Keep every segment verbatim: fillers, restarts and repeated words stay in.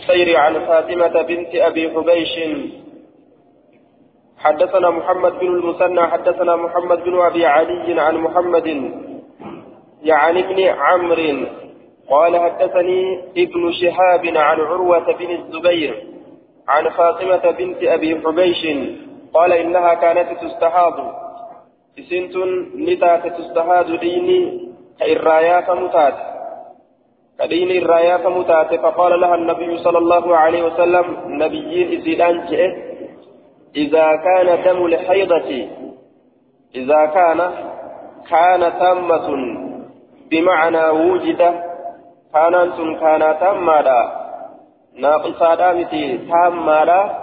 السير عن فاطمة بنت أبي حبيش حدثنا محمد بن المثنى حدثنا محمد بن أبي علي عن محمد يعني ابن عمرو قال حدثني ابن شهاب عن عروة بن الزبير عن فاطمة بنت أبي حبيش قال إنها كانت تستحاض سنت نتات تستحاض ديني كالرايات متات كدين الرايات متات فقال لها النبي صلى الله عليه وسلم نبيين إزيلان جئ إذا كان دم الحيضة إذا كان كان تامة بمعنى وجد كان أنتم كان تامة ناقصة دامتي تامة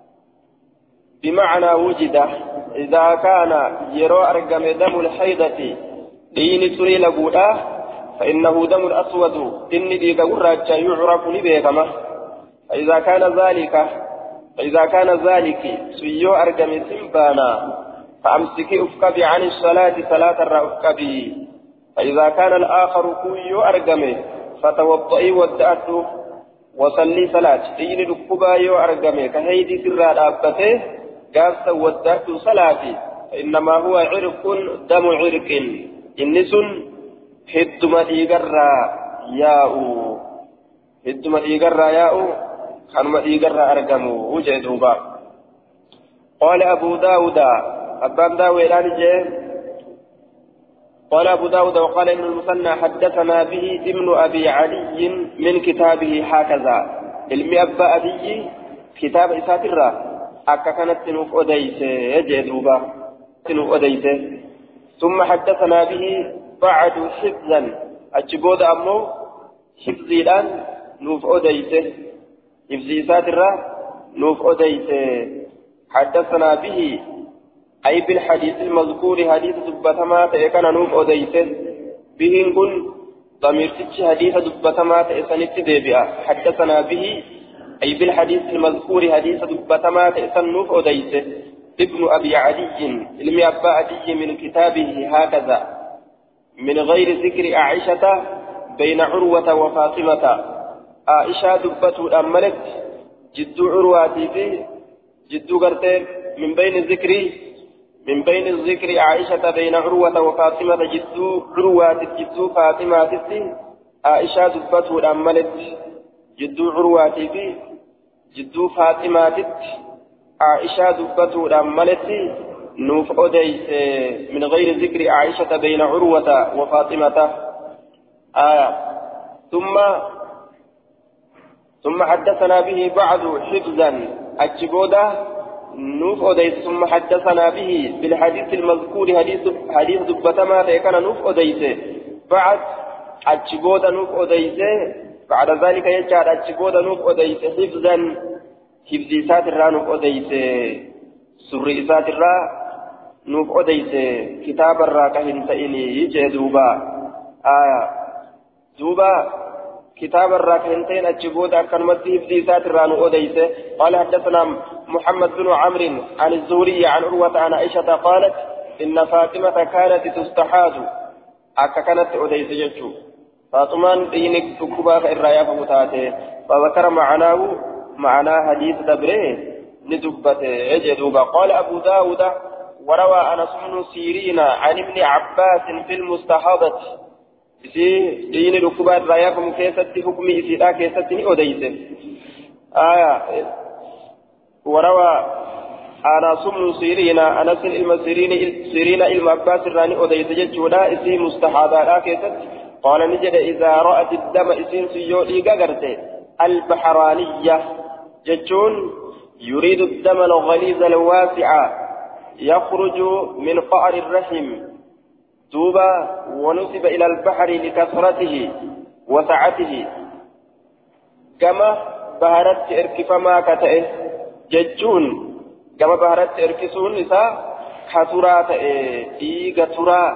بمعنى وجد إذا كان يرى أرقم دم الحيضة دين سري لقودا فإنه دم الأسود إني ديك قرأت يعرف لبيكما فإذا كان ذلك فإذا كان ذلك سيو أرقم سنبانا فأمسكي أفكبي عن الصلاة صلاة الرأفكبي فإذا كان الآخر كيو أرقم فتوضئي ودأته وصلي صلاة دين دكبا يو أرقم كهيدي سرى أبته قافت ودأت صلاتي فإنما هو عرق دم عرق إنس هدما إيقرى ياء هدما إيقرى ياء خانما إيقرى أرقموا وجدوبا قال أبو داود أبان داوي الآن قال أبو داود وقال ابن المثنى حدثنا به ابن أبي علي من كتابه هكذا علمي أبا أبي كتاب إساترة أكا كانت تنوف أديس يجدوبا تنوف أديس ثم حدثنا به بعد حفظا أجبود أمو حفظي الآن نوف أديس حفظي ساترة نوف أديت حدثنا به أي بالحديث المذكور حديث دبتما تأكنا نوف أديت به كن ضمير تتش حديث دبتما تأسنت ديبئة حدثنا به أي بالحديث المذكور حديث دبتما تأسن نوف أديت ابن أبي علي علم أبا علي من كتابه هكذا من غير ذكر عائشة بين عروة وفاطمة عائشة دبته أملت جدو عرواتي في جدو قرتين من بين الذكر من بين الذكر عائشة بين عروة وفاطمة جدو عرواتي جدو فاطمة عائشة دبته أملت جدو عرواتي في جدو فاطمة عائشة دبته أملت نوف أديس من غير ذكر عائشة بين عروة وفاطمة آية ثم ثم حدثنا به بعد حفظا الجبودة نوف أديس ثم حدثنا به بالحديث المذكور حديث حديث دبتما كان نوف أديس بعد الجبودة نوف أديس بعد ذلك يجعل الجبودة نوف أديس حفظا حفظي ساترا نوف أديس سري ساترا نوف أديس كتاب الراكهن تئني يجي دوبا آية دوبا كتاب الراكهنتين الجبود أكن مسيح في ذات الرانو أديسه قال حدثنا محمد بن عمرو عن الزهري عن عروة عن عائشة قالت إن فاطمة كانت تستحاض أكا كانت أديسه جتشو فاطمان دينك تكبا الرايا فمتاته فذكر معناه معنى حديث دبره ندبته يجدوبا قال أبو داود وروى أنس بن سيرين عن ابن عباس في المستحاضة في دين ركوبات رايا فمكيسة حكم إسيدا كيسة أديسة آية وروى أنس بن سيرين أنس المسيرين سيرين إلم عباس الراني أديسة جتشودا إسي مستحاضة كيسة قال نجد إذا رأت الدم إسين سيولي قرته البحرانية جتشون يريد الدم الغليظ الواسع يخرج من قعر الرحم دوبا ونسب إلى البحر لكثرته وسعته كما بهرت إركفما كتئه ججون كما بهرت إركسون نساء كثرات إيغا ترى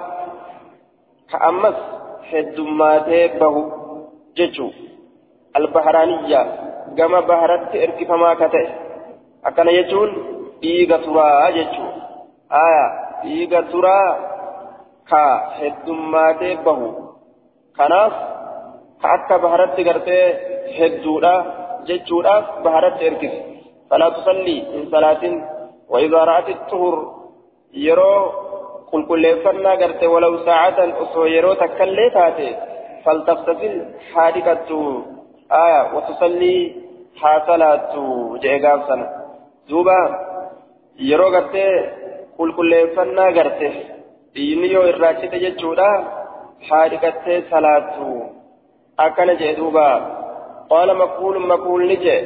كأمس حدماته به ججو البحرانية كما بهرت إركفما كتئه أكن يجون إيغا ترى ججو آية إيغا ترى كا هدوماتي بهو كناف كأكا بهرت غرتي هدودا جتشوراف بهرت إركس فلا تصلي من صلاة وإذا رأت الطهر يرو قل كل فنا قرت ولو ساعة أصو يرو تكلي تاتي فلتغتسل حادقة آية وتصلي حاصلات جيغاب سنة دوبا يرو قرت قل كل فنا قرت ينيو الراشد جتشورا حادقة صلاة أكن جدوبا قال مقول مقول نجي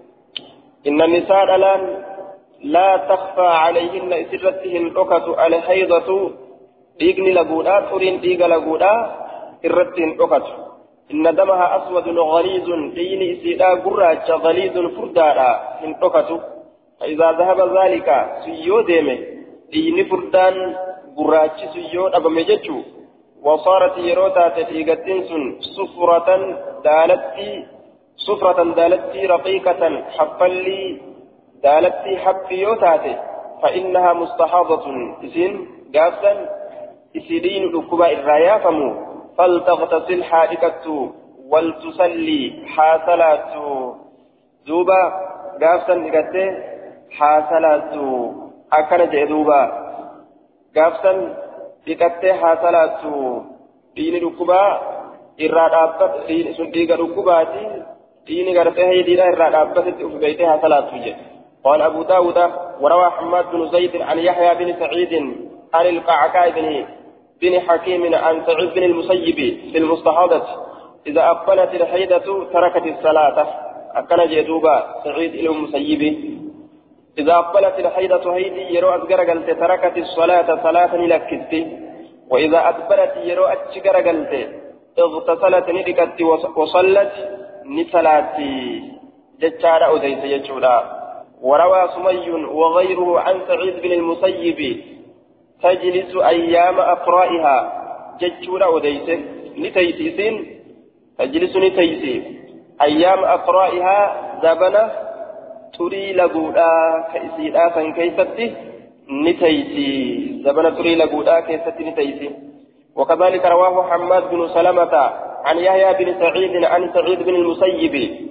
إن النساء الآن لا تخفى عليهن سرتهن أكت على حيضة ديغني لغودا تورين ديغ لغودا سرتهن أكت إن دمها أسود غليظ ديني سيدا قراج غليظ فردادا هن أكت فإذا ذهب ذلك سيو ديمه ديني فردان قراج سيو أبا مججو وصارت يروتا تتيغتين سن صفرة دالتي صفرة دالتي رقيقة حفلي دالتي حفيوتاتي فإنها مستحاضة إسين قافا إسيدين ركباء الرايا فمو فلتغتسل حادقة ولتصلي حاصلات دوبا قافا نقته حاصلات أكن جدوبا قافا dhiqattee haa salaattu dhiini dhukkubaa irraa dhaabbate dhiini sun dhiiga dhukkubaati dhiini gartee haydiidha irraa dhaabbatetti uf beeytee haa salaattu jedhe قال أبو داود وروى حماد بن زيد عن يحيى بن سعيد عن القعقاع بن بن حكيم عن سعيد بن المسيب في المستحاضة إذا أقبلت الحيدة تركت الصلاة أكن جدوبا سعيد إلى المسيب إذا أقبلت الحيضة هيدي يرو أذكر قلت تركت الصلاة صلاة لكت وإذا أدبرت يرو أتشكر قلت اغتسلت ندكت وصلت نسلاتي جتشار أديس يجولا وروى سمي وغيره عن سعيد بن المسيب تجلس أيام أقرائها جتشور أديس نتيسين تجلس نتيسي أيام أقرائها زبنة تري لغودا كيسيدا كان كيستي نتيسي زبن تري لغودا كيستي نتيسي وكذلك رواه حماد بن سلمة عن يحيى بن سعيد عن سعيد بن المسيب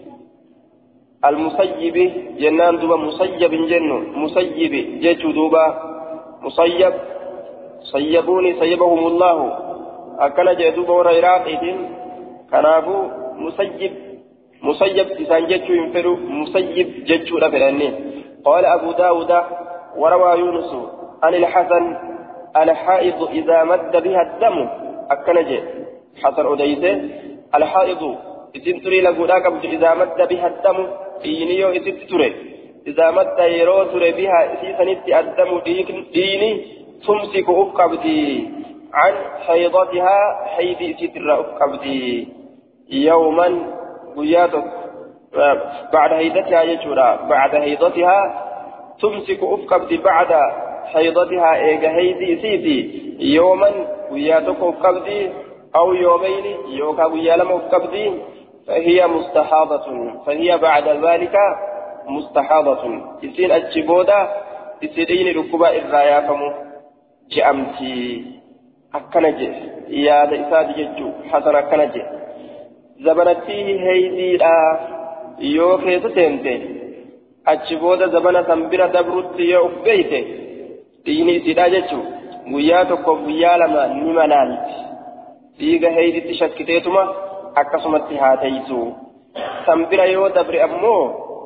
المسيب جنان دوبا مسيب جن مسيب جيتو دوبا مسيب صيبوني صيبهم الله أكل جدوبا وريراقهم كنابو مسيب مسيب إسان جتشو ينفرو مسيب جتشو لفلاني قال أبو داود وروى يونس عن الحسن الحائض إذا مد بها الدم أكنجي حسن أديسه الحائض إذن تري لقوداك إذا مد بها الدم إينيو إذن تري إذا مد يرو تري بها إسيسنت الدم ديني تمسك أفقبدي عن حيضتها حيث ستر أفقبدي يوما وياتك بعد هيدتها يجورا بعد هيدتها تمسك أفقبت بعد حيضتها إيجا هيدي سيدي يوما وياتك أفقبت أو يومين يوكا ويالم أفقبت فهي مستحاضة فهي بعد ذلك مستحاضة إسين الجبودة إسيدين ركباء الرايا فمو جأمتي أكنجي يا ذا إساد يجو حسن أكنجي زبنتيه هيديدا يو كيسو تنتي أجبودا زبنة سنبرا دبرت يو أفبيته ديني سيدا جتشو ويا تكو ويا لما نمالالت ديغا هيدي تشكتيتما أكسمت هاتيسو سنبرا يو دبر أمو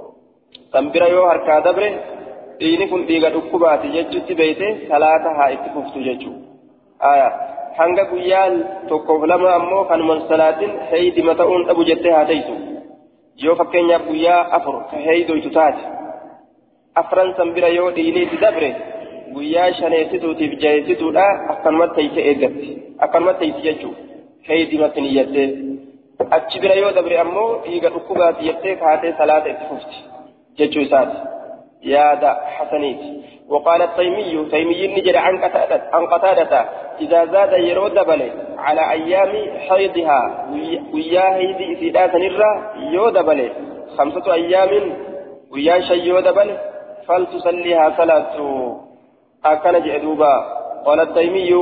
سنبرا يو هركا دبر ديني كن ديغا دكوباتي جتشو تبيته ثلاثة اتففتو جتشو آية hanga guyyaan tokkoof lama ammoo kanuman salaatin heeydi mata'uun dhabu jettee haa teessu yoo fakkeenyaaf guyyaa afur ka heeydoytu taate afran san bira yoo dhiiniiti dabre guyyaa shaneessituutiif jaheessituudha akkanumatti teeyse eeggatti akkanumatti teeysi jechuu heeydimatti niyyattee achi bira yoo dabre ammoo dhiiga dhukkubaati jettee kaatee salaata itti fufti jechuu isaati yaada hasaniiti وقال التيمي تيمي نجد عن قتادة عن قتادة إذا زاد يرود بله على أيام حيضها ويا هيدي إسيدات نرى يود بله خمسة أيام ويا شي يود بله فلتصليها صلاة أكن جدوبا قال التيمي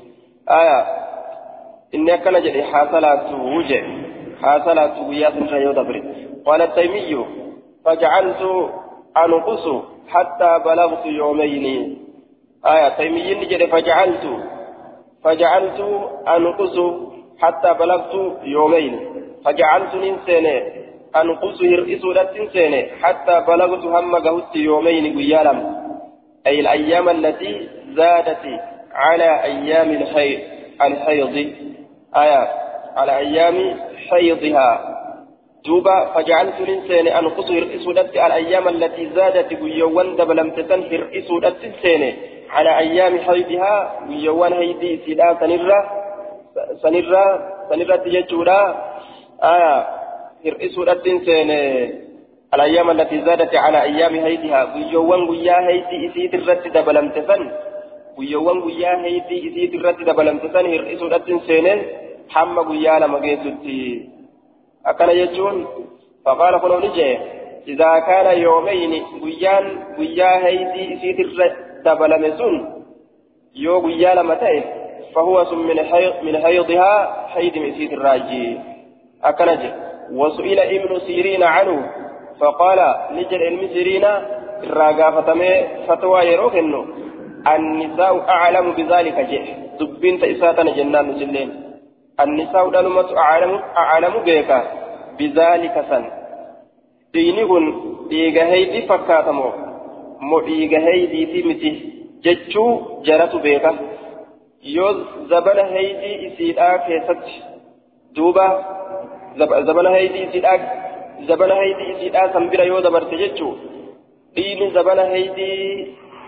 آية إن أكن جد حاصلات وجه حاصلات ويا نرى يود بله قال التيمي فجعلت أنقص حتى بلغت يومين آية تيمي نجد فجعلت فجعلت أنقص حتى بلغت يومين فجعلت ننسين أنقص هرئس لتنسين حتى بلغت هم قهدت يومين قيالا أي الأيام التي زادت على أيام الحيض الحيض آية على أيام حيضها دوبا فجعلت الإنسان أنقص هرئس لتي الأيام التي زادت قيوان دبلم تسن هرئس لتنسين على أيام حيضها قيوان هيدي سلا سنرة سنرة سنرة تججورا آية هرئس لتنسين الأيام التي زادت على أيام هيدها قيوان قيا هيدي إسيد الرد دبلم تسن قيوان قيا هيدي إسيد الرد دبلم تسن هرئس لتنسين حمى قيا لما قيتتي أكن يجون فقال فلو نجي إذا كان يومين قيان قيا هيدي إسيد دبل مسون يو قيا لما تأي فهو سم من حيض من حيضها حيد مسيد الراجي أكنج وسئل ابن سيرين عنه فقال نجر المسيرين الراقافة فتوى يروكنه النساء أعلم بذلك جه دبين تإساتنا جنان نجلين النساء دلمت أعلم أعلم بك بذلك سن دينهن ديغا هيدي فكاتمو مو ديغا هيدي تيمتي جچو جرت بك يوز زبل هيدي اسيدا كيست دوبا زبل هيدي اسيدا زبل هيدي اسيدا سنبرا يو دبرت جچو دين زبل هيدي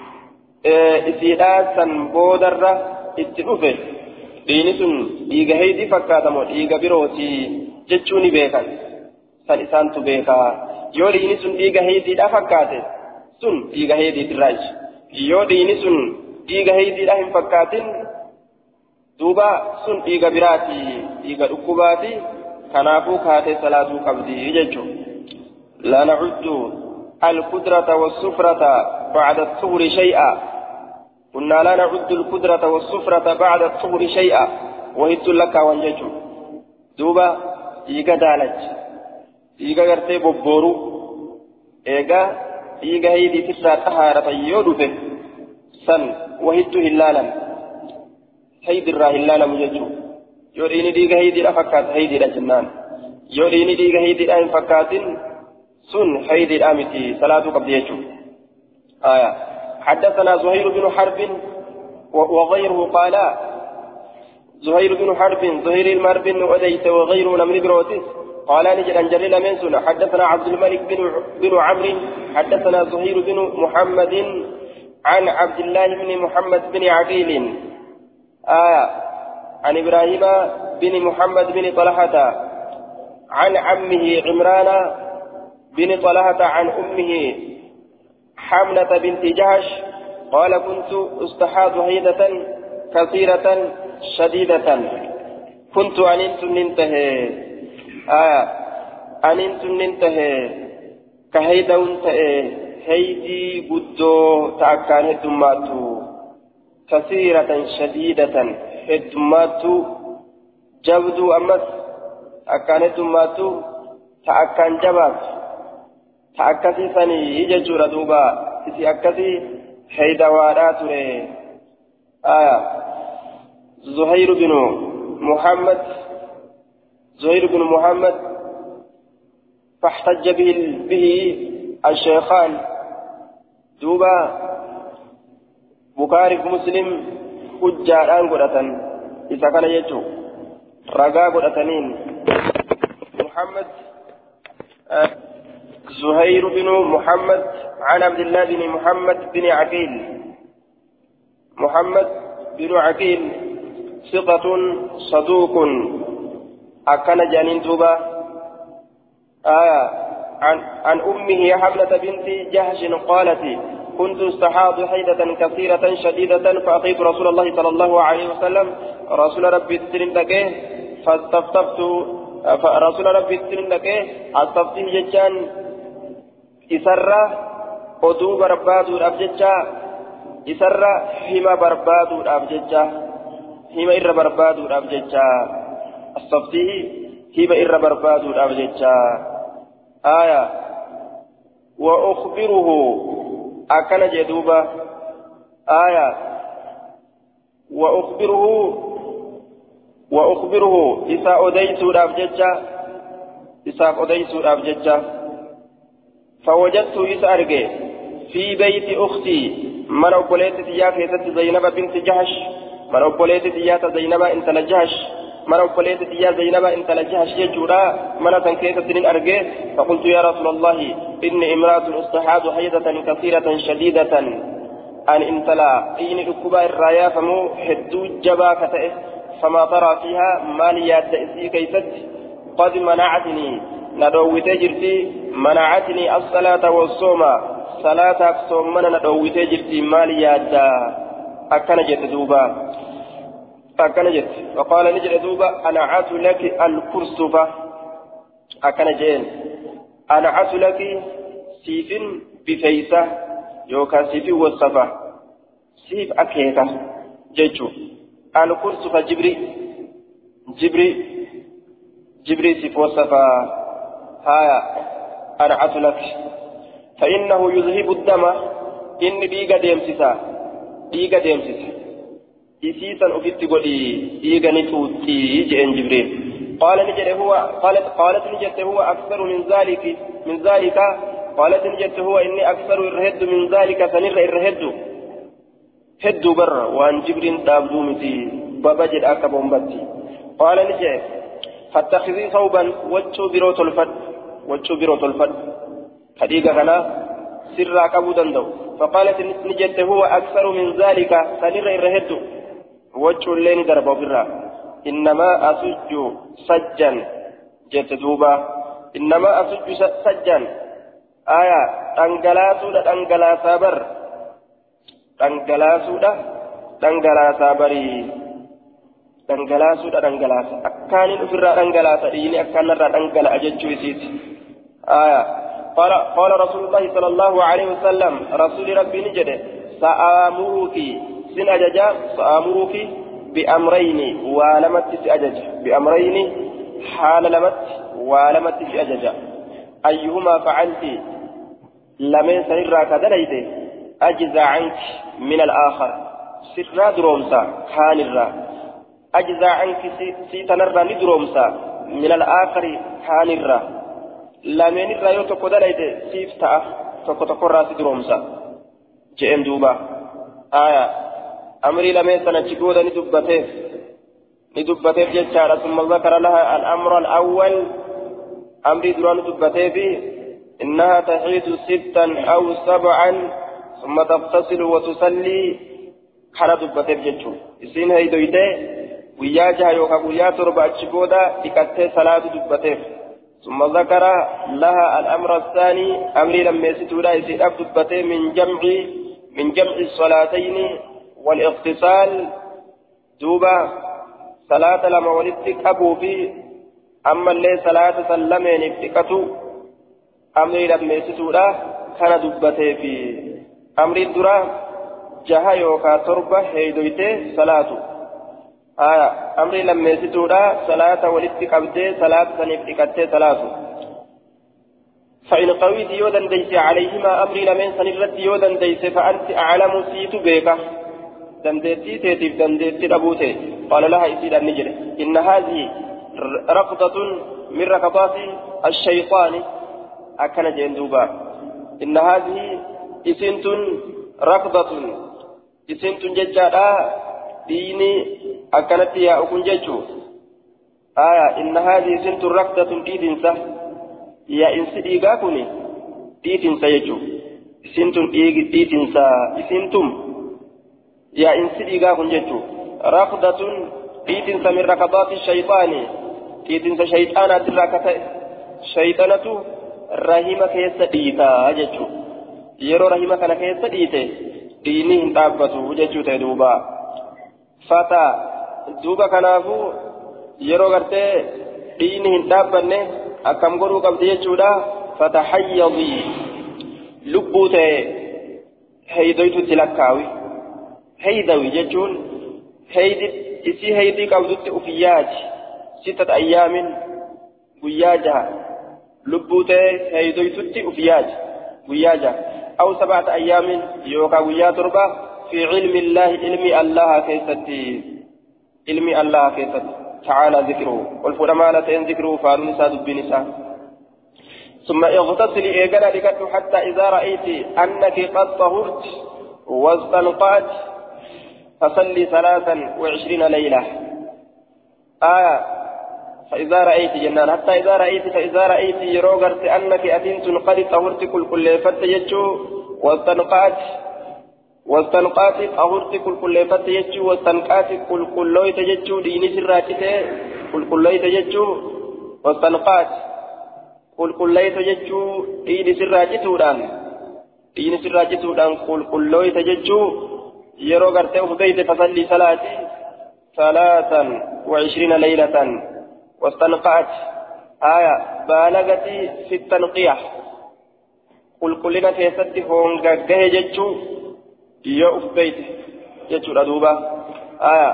اسيدا سن بودر اتدوفه diini sun dhiiga heydii fakkaatamoo dhiiga birooti jechuun ni beekan san isaantu beekaa yoo dhiini sun dhiiga heydiidha fakkaate sun dhiiga heydiitirraaji yoo dhiini sun dhiiga heydiidha hin fakkaatin duuba sun dhiiga biraati dhiiga dhukkubaati kanaafuu kaatee salaatuu qabdi jechuun la na'uddu al-qudrata was-sufrata ba'da at-tuhri shay'a كنا لا نعد القدرة والسفرة بعد الطهر شيئا وهدت لك وانججو دوبا إيغا دالج إيغا غرتي ببورو إيغا إيغا هيدي تسرى طهارة يودو به سن وهدت هلالا هيد الرا هلالا مججو يوريني ديغا هيدي أفكات هيدي الجنان يوريني ديغا هيدي الأين فكات سن هيدي الأمتي صلاة قبل يجو آية حدثنا زهير بن حرب وغيره قال زهير بن حرب زهير المر بن أديت وغيره من بروتس قال نجد أن جريل منسون حدثنا عبد الملك بن بن عمرو حدثنا زهير بن محمد عن عبد الله بن محمد بن عقيل آه عن إبراهيم بن محمد بن طلحة عن عمه عمران بن طلحة عن أمه حملة بنت جهش قال كنت استحاض هيدة كثيرة شديدة كنت أننت ننتهي آه أننت ننتهي كهيدة انتهي هيدي قدو تأكان هدماتو كثيرة شديدة هدماتو جبدو أمس أكان هدماتو تأكان جبات تأكسي سني يججور دوبا إسي أكسي حيدا واراتوري آية زهير بن محمد زهير بن محمد فاحتج به, به الشيخان دوبا بخاري مسلم حجاران قرأتن إذا كان يجو رقا قرأتنين محمد آه زهير بن محمد عن عبد الله بن محمد بن عقيل محمد بن عقيل ثقة صدوق أكن جانين توبا آية عن عن أمه حملة بنت جهش قالت كنت استحاض حيدة كثيرة شديدة فأتيت رسول الله صلى الله عليه وسلم رسول ربي السلم فاستفتفت فرسول ربي السلم استفتيه ججان isarra oduu barbaaduudhaaf jecha isarra hima barbaaduudhaaf jecha hima irra barbaaduudhaaf jecha astaftihi hima irra barbaaduudhaaf jecha آية وأخبره أكن جدوبا آية وأخبره وأخبره إذا أديت الأبججة إذا أديت الأبججة فوجدت إذا أرجع في بيت أختي من أقولت يا كيست زينب بنت جحش من أقولت يا زينب أنت لجحش من أقولت يا زينب أنت لجحش يجورا من تنكيست أرجع فقلت يا رسول الله إني امرأة أستحاض حيضة كثيرة شديدة أن انتلا إن ركبا الرايا فمو حدو جبا كتئه فما ترى فيها ماليات إسي كيست قد منعتني ندوتي جرتي منعتني الصلاة والصوم صلاة أقصوم من ندوتي جرتي ماليات أكن جت دوبا أكن جت وقال نجد دوبا أنا عات لك الكرسفة أكن جين أنا عات لك سيف بفيسة يوكا سيف والصفا سيف أكيكا جيتشو الكرسفة جبري جبري جبري سيف والصفا هايا أنا عات لك فإنه يذهب الدم إن بيغا ديمسيسا بيغا ديمسيسا إسيسا أفت قولي بيغا نتوتي جئن جبريل قال نجد هو قالت قالت نجد هو أكثر من ذلك من ذلك قالت نجد هو إني أكثر الرهد من ذلك سنر الرهد هد بر وأن جبريل تابدو متي بابجد أكبر بتي قال نجد فاتخذي ثوبا وجو بروت الفد وجو بروت الفد حديقة هنا سر كبو دندو فقالت نجد هو أكثر من ذلك سنر الرهد وجه اللين دربو برا إنما أسج سجا جت دوبا إنما أسج سجا آية تنقلاسو دا تنقلاسا بر تنقلاسو دا تنقلاسا بري تنقلاسو دا تنقلاسا أكاني نفر تنقلاسا ديني أكان نرى تنقل أججو يسيت آية قال قال رسول الله صلى الله عليه وسلم رسول ربي نجد سآمرك سن أججا سآمرك بأمرين ولمت سأجج بأمرين حال لمت ولمت سأجج أيهما فعلت لمن سنرى كذلك أجزى عنك من الآخر سرى درومسا كان الرا أجزى عنك سيتنرى ندرومسا من الآخر كان الرا لمن الرا يوتوكو دلائد سيفتا توكو توكو راسي درومسا جئن دوبا آية أمري لمن سنجكود ندبته ندبته جتشارة ثم ذكر لها الأمر الأول أمري دران ندبته فيه إنها تحيد ستا أو سبعا ثم تغتسل وتصلي حنا دبته جتشو إسين هاي دويته وياجها يوكا ويا تربع تشكودا تكته صلاة دبته ثم ذكر لها الأمر الثاني أمري لما يستودا يسير دبته من جمع من جمع الصلاتين والاغتسال دوبا صلاة لما ولدتك أبو في أما اللي صلاة سلمين افتكتو أمري لما يستودا كان دبته في أمري الدرا جها يوكا تربة هيدويته صلاة آية أمري لما يستودا صلاة ولدتك أبدي صلاة سنفتكته صلاة فإن قويت يودا ديس عليهما أمري لمن سنرد يودا ديس فأنت أعلم سيت بيكا دندتي تيتيف دندتي أبوتي قال لها إسيد النجر إن هذه رقضة من ركضات الشيطان أكن جندوبا إن هذه إسنت رقضة إسنت ججارا ديني أكنت يا أكن ججو آية إن هذه إسنت رقضة ديدنسة يا إنس إيغاكني ديدنسة يجو إسنت ديدنسة إسنتم يا إنسي إيغا كنجتو ركضة تيتنس من ركضات الشيطان تيتنس شيطانة الركضة شيطانة رحمة كيس ديتا جتو يرو رحمة كان كيس ديتا ديني انتابتو جتو تدوبا فتا دوبا كنافو يرو غرتي ديني انتابني أكم غرو قبضي جتو دا فتحيضي لبوتي هيدويتو تلكاوي هيدوي جتون هيدي إسي هيدي قبضت أفياج ستة أيام وياجها لبوته هيدويتتي أفياج وياجا أو سبعة أيام يوكا ويا تربة في علم الله علم الله كيستي علم الله كيستي تعالى ذكره والفرمانة إن ذكره فارنسا دبنسا ثم اغتسلي إيقنا لكتو حتى إذا رأيت أنك قد طهرت واستنقعت فصلي ثلاثا وعشرين ليلة آية فإذا رأيت جنان حتى إذا رأيت فإذا رأيت يروغرت أنك أتنت قد طهرت كل كل فتيجو واستنقعت واستنقعت طهرت كل كل فتيجو واستنقعت كل كل يتججو ديني سراجته كل كل يتججو واستنقعت كل كل يتججو ديني سراجته دان ديني سراجته دان كل كل يتججو يروغرت أفضيت فصلي صلاتي ثلاثا وعشرين ليلة واستنقعت آية بالغت في التنقيح قل كلنا في سد هونغا جهجتشو يوف بيت يجو ردوبا آية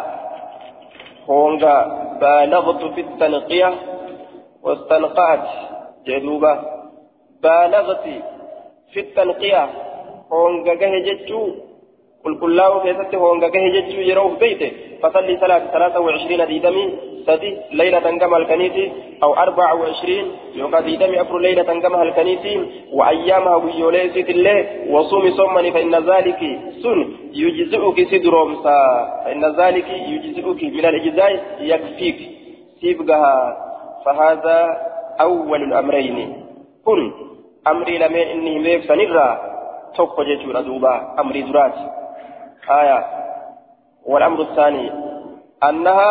هونغا بالغت في التنقيح واستنقعت جدوبا بالغت في التنقيح هونغا جهجتشو قل كلاو في سد هونغا جهجتشو يروف بيته فصلي ثلاث ثلاثة وعشرين ديدمي سدي ليلة كما الكنيتي أو أربعة وعشرين يوكا ديدمي أفر ليلة كما الكنيتي وأيامها ويوليسيت الله وصوم صومني فإن ذلك سن يجزئك سدرومسا فإن ذلك يجزئك من الإجزاء يكفيك سيبقها فهذا أول الأمرين كن أمري لمن إني ميك سنرى توقع جيشورا دوبا أمري درات آية والأمر الثاني أنها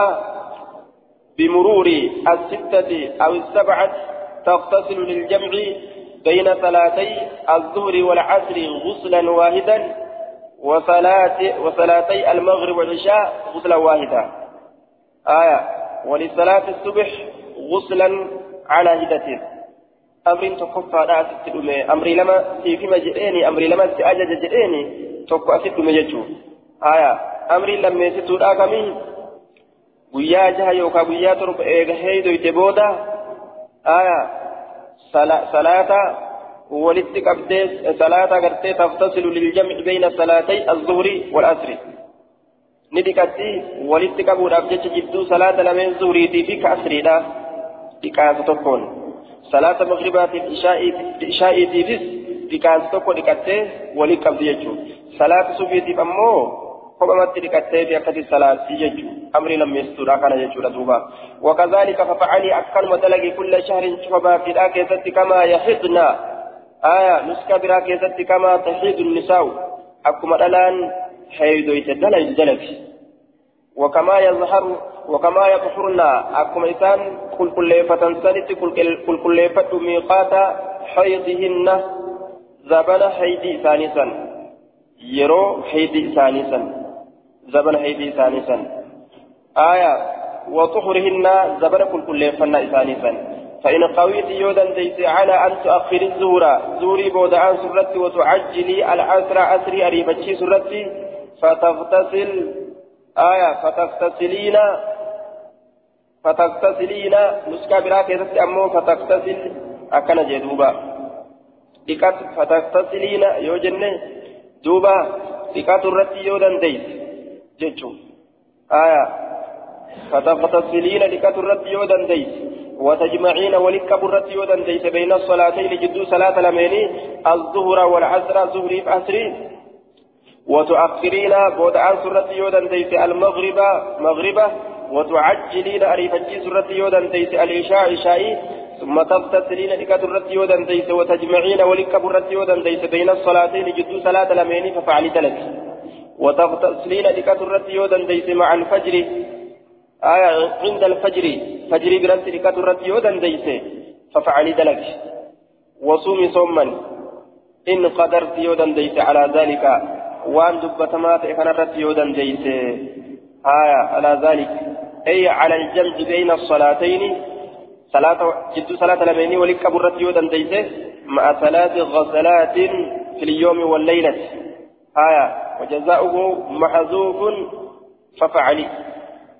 بمرور الستة أو السبعة تغتسل للجمع بين صلاتي الظهر والعصر غسلا واحدا وصلاتي المغرب والعشاء غسلا واحدا آية ولصلاة الصبح غسلا على هدة أمر تكفى لا ستلمي أمري لما سيفي جئيني أمري لما سأجج جئيني تكفى ستلمي ججو آية أمري لما يستو الآكمين guyyaa jaha yookaan guyyaa torba eega heedoyte booda aya salaata walitti qabdee salaata gartee taftasilu liljamci bayna salaatay azzuhri walasri ni dhiqatti walitti qabuudhaaf jecha jidduu salaata lameen zuhriitii fi ka asriidha dhiqaasa tokkoon salaata magribaatiif ishaa'iitiifis dhiqaasa tokko dhiqattee walitti qabdi jechuudha salaata subiitiif ammoo kophamatti dhiqattee fi akkati salaattii jechuudha أمري لم يستر أكان يجول دوبا وكذلك ففعلي أكل مدلقي كل شهر شفبا في الآكيزة كما يحضنا آية نسكا براكيزة كما تحيد النساء أكما الآن حيدو يتدلج دلج وكما يظهر وكما يطهرنا أكما إنسان كل كل فتنسلت كل كل ميقات حيضهن زبن حيدي ثانيسا يرو حيدي ثانيسا زبن حيدي ثانيسا آية وطهرهن زبر كل كل فنا إسانيسا فإن قويت يودا ديس على أن تؤخر الزهور زوري بودعان سرتي وتعجلي العسر عسري أريبتشي سرتي فتغتسل آية فتغتسلين فتغتسلين نسكا براك يتسي أمو فتغتسل أكن جدوبا لكت فتغتسلين يوجن دوبا لكت الرتي يودا ديس جتشو آية فتغتسلين لكت الرد يودا ديس وتجمعين ولكب الرد يودا ديس بين الصلاتين جدو صلاة لميني الظهر والعصر زهري فأسري وتؤخرين بودعان سرة يودا ديس المغرب مغربة وتعجلين أريفتي سرة يودا ديس العشاء عشائي ثم تغتسلين لكت الرد يودا ديس وتجمعين ولكب الرد يودا ديس بين الصلاتين جدو صلاة لميني ففعل ذلك وتغتسلين لكت الرد يودا ديس مع الفجر آية عند الفجر فجر برنت لكت الرد يودا ديس ففعل ذلك وصومي صوما إن قدرت يودا ديس على ذلك وأن دبتمات إخنا الرد يودا ديس آية على ذلك أي على الجمع بين الصلاتين صلاة جد صلاة لميني ولكب الرد يودا ديس مع ثلاث غسلات في اليوم والليلة آية وجزاؤه محذوف ففعلي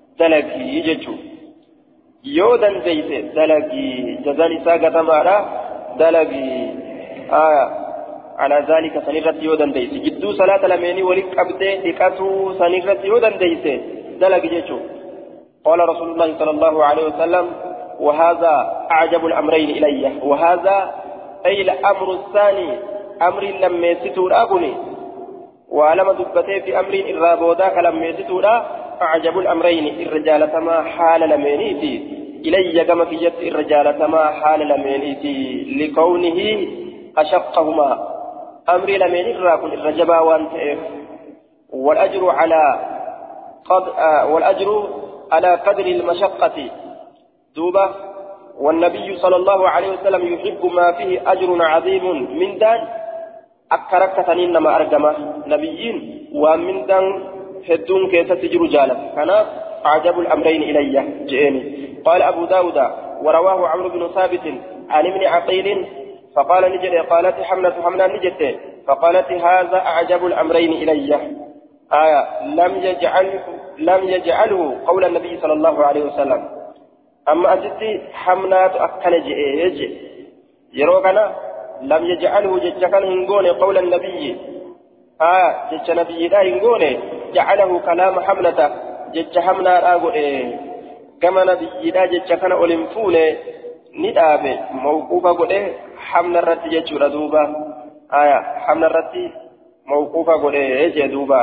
دلقي يججو يودا زيت دلقي جزاني ساقة مارا دلقي آية على ذلك سنرت يودن ديس جدو صلاة لميني ولك أبدي لكتو سنرت يودن ديس دلقي جيشو قال رسول الله صلى الله عليه وسلم وهذا أعجب الأمرين إلي وهذا أي الأمر الثاني أمر لم يستور أبني وعلم دبتي في أمر الرابودا لم يستور أعجب الأمرين الرجال ما حال لمينيتي إلي كما في جت الرجال ما حال لمينيتي لكونه أشقهما أمر لمين الراكن الرجبا وانتئف والأجر على قد آه والأجر على قدر المشقة دوبة والنبي صلى الله عليه وسلم يحب ما فيه أجر عظيم من دان أكرك تنين ما أرجمه نبيين ومن دان هدون كيسة تجر جالة كان أعجب الأمرين إلي جئني قال أبو داود ورواه عمرو بن ثابت عن ابن عقيل فقال نجد قالت حملة حملة نجد فقالت هذا أعجب الأمرين إلي آية لم يجعل لم يجعله قول النبي صلى الله عليه وسلم أما أجدي حملات أكل جئ يروقنا لم يجعله ججكن هنقول قول النبي آه جج نبي لا هنقول جعله كلام حملة جج حملة أقول إيه كما نبي لا ججكن أولمفون ندابة موقوفة قول إيه حمل الرد ججور دوبا آية حمل الرد موقوفة قول إيه جدوبا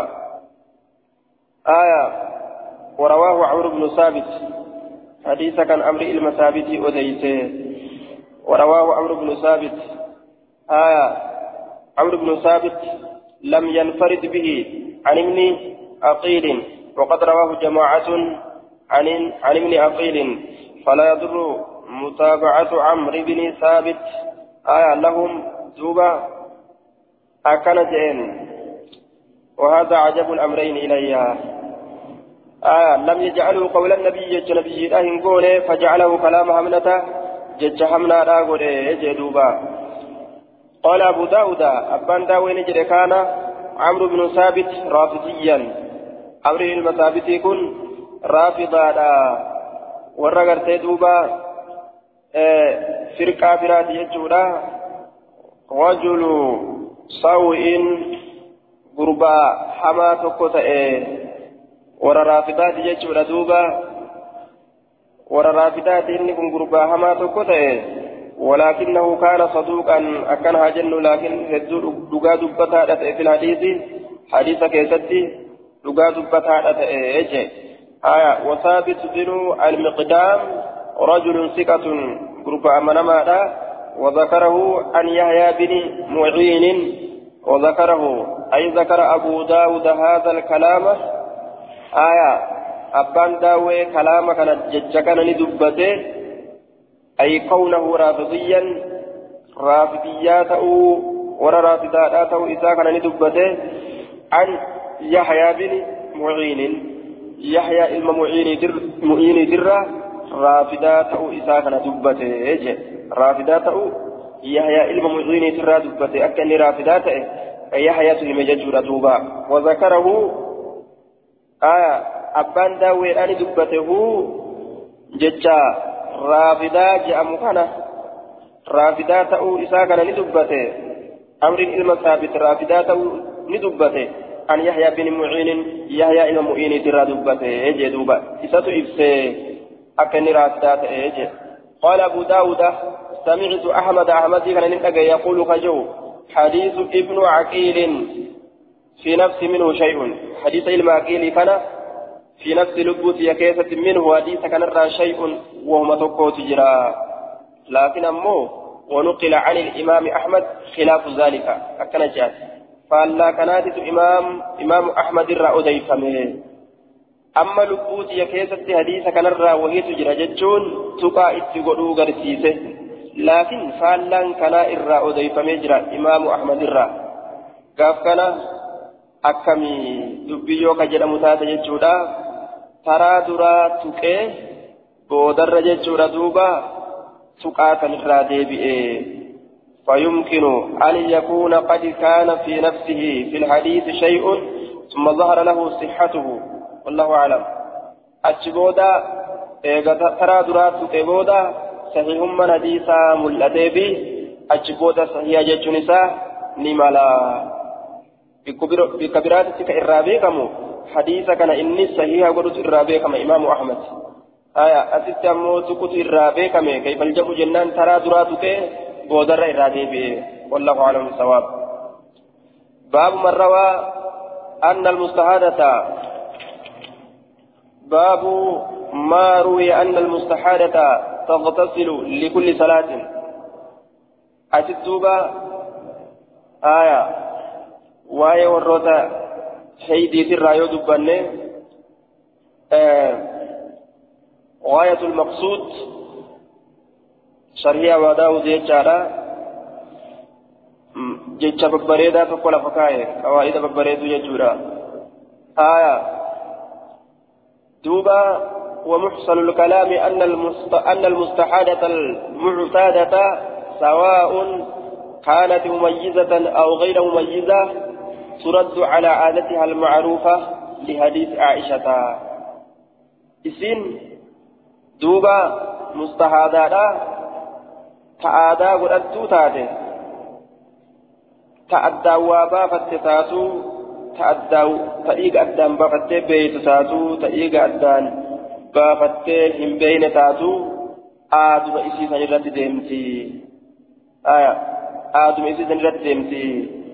آية ورواه عمرو بن ثابت حديث كان أمر المثابت أديته ورواه عمرو بن ثابت آية عمرو بن ثابت لم ينفرد به عن ابن عقيل وقد رواه جماعة عن عن ابن عقيل فلا يضر متابعة عمرو بن ثابت آية لهم دوبا أكنتين وهذا عجب الأمرين إليها آية لم يجعله قول النبي جج نبي الله قوله فجعله كلام حملته جج حمنا لا قوله جدوبا قال أبو داود أبان داوين جد كان عمرو بن ثابت رافضيا أمر المثابت يكون رافضا ورغرت دوبا آه فرقة برات يجودا رجل سوء غربا حما تقوت ورا رافضات جيشورا دوبا ورا رافضات إني كن غربا حما تقوت ولكنه كان صدوقا أكن هاجن لكن دقا دبتا في الحديث حديث كيستي دقا دبتا إيجي آية وثابت بن المقدام رجل ثقة غربا منما وذكره عن يحيى بن معين وذكره أي ذكر أبو داود هذا الكلام آية أبان داوي كلام كانت ججكنا ندبته أي كونه رافضيا رافضيات أو ورا رافضات أو إذا كان ندبته عن يحيى بن معين يحيى المعين در معين در رافضات أو إذا كان دبته رافضات أو يحيى المعين در دبته أكن رافضات يحيى سلم ججور دوبا وذكره آية أبان داوي أن دبته ججا رافدا جاء مكانه رافدا تأو إساء كان ندبته أمر إلما ثابت رافدا تأو ندبته أن يحيى بن معين يحيى إلما معين ترى دبته يجي دوبا إساء إفسي أكن رافدا تأيجي قال أبو داود سمعت أحمد أحمد كان نتقى يقول خجو حديث ابن عقيل في نفس منه شيء حديث المعقيل كان في نفس لبوت يكيسة منه حديث كان الرا شيء وهما تقوت جرا لكن أمه ونقل عن الإمام أحمد خلاف ذلك أكن جاء فلا كانت إمام إمام أحمد الرا أديفمه أما لبوت يكيسة حديث كان الرا وهي تجرى ججون تقا اتقلوا غرسيسه لكن فلا كان الرا أديفمه جرا إمام أحمد الرا قاف كان أكمي دبيو كجرى متاتة ججودا ترى درا تكي بودر ججودا دوبا تقاتا نرادي بئي فيمكن أن يكون قد كان في نفسه في الحديث شيء ثم ظهر له صحته والله أعلم أجبودا ترى درا تكي بودا صحيح من حديثا ملأتي به أجبودا صحيحة جتشونسا نمالا بكبيرات كإرابي كمو حديثا كان إني صحيحة قلت إرابي كما إمام أحمد آية أسيت أمو تكت إرابي كما كيف الجمع جنان ترى دراتك بودر إرابي به والله أعلم الصواب باب من روى أن المستحادة باب ما روي أن المستحادة تغتسل لكل صلاة أتتوبة آية واي وروتا حيدي في الرايو دباني آه غاية المقصود شريعة وداو زي جارا جيتشا ببريدا فقولا فكاية قواعد ببريدو ججورا آية دوبا ومحصل الكلام أن المست... أن المستحادة المعتادة سواء كانت مميزة أو غير مميزة ترد على عادتها المعروفة لحديث عائشة إسين دوبا مستحادة تعادى قرأتو تاتي تعدى وابا فتتاتو تعدى تأيق أدان بافتي بيت تاتو تأيق أدان بافتي هم بين تاتو آدم إسي سنرد ديمتي آية آدم إسي سنرد ديمتي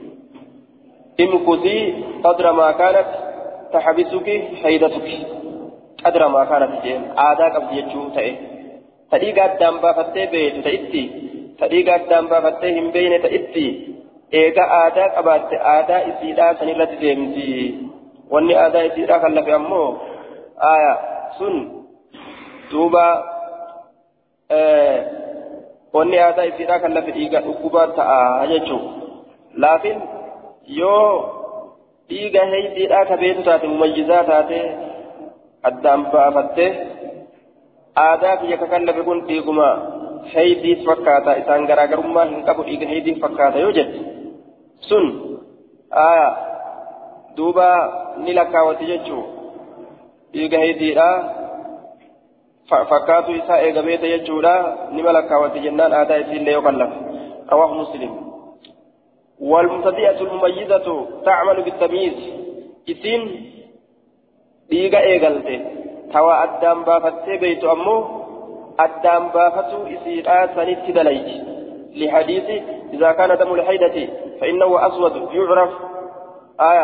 امكثي قدر ما كانت تحبسك حيدتك قدر ما كانت جين آداك أبديتشو تأي تأيق أدان بافتي بيت تأتي تأيق أدان بافتي هم بين تأتي eega aadaa qabaatte aadaa isiidhaa sanirratti deemti wanni aadaa isiidhaa kan lafe ammoo aya sun duuba wanni aadaa isiidhaa kan lafe dhiiga dhukkubaa ta'a jechuu laafin yoo dhiiga heeydiidhaa ka beetu taate mumayyizaa taate addaan baafatte aadaa biyya ka kan lafe kun dhiiguma heeydiis fakkaata isaan garaagarummaa hin qabu dhiiga heeydiis fakkaata yoo jette sun aya duuba ni lakkaawwati jechuu dhiiga heeydiidha fakkaatu isaa eegabeeta jechuudha nima lakkaawwati jennaan aadaa isiillee yoo kallafe rawaahu muslim والمبتدئة المميزة تعمل بالتمييز إسين dhiiga eegalte tawa addaan baafattee beeytu ammoo addaan baafatu isiidhaa sanitti dalayti لحديث إذا كان دم الحيدة فإنه أسود يعرف آية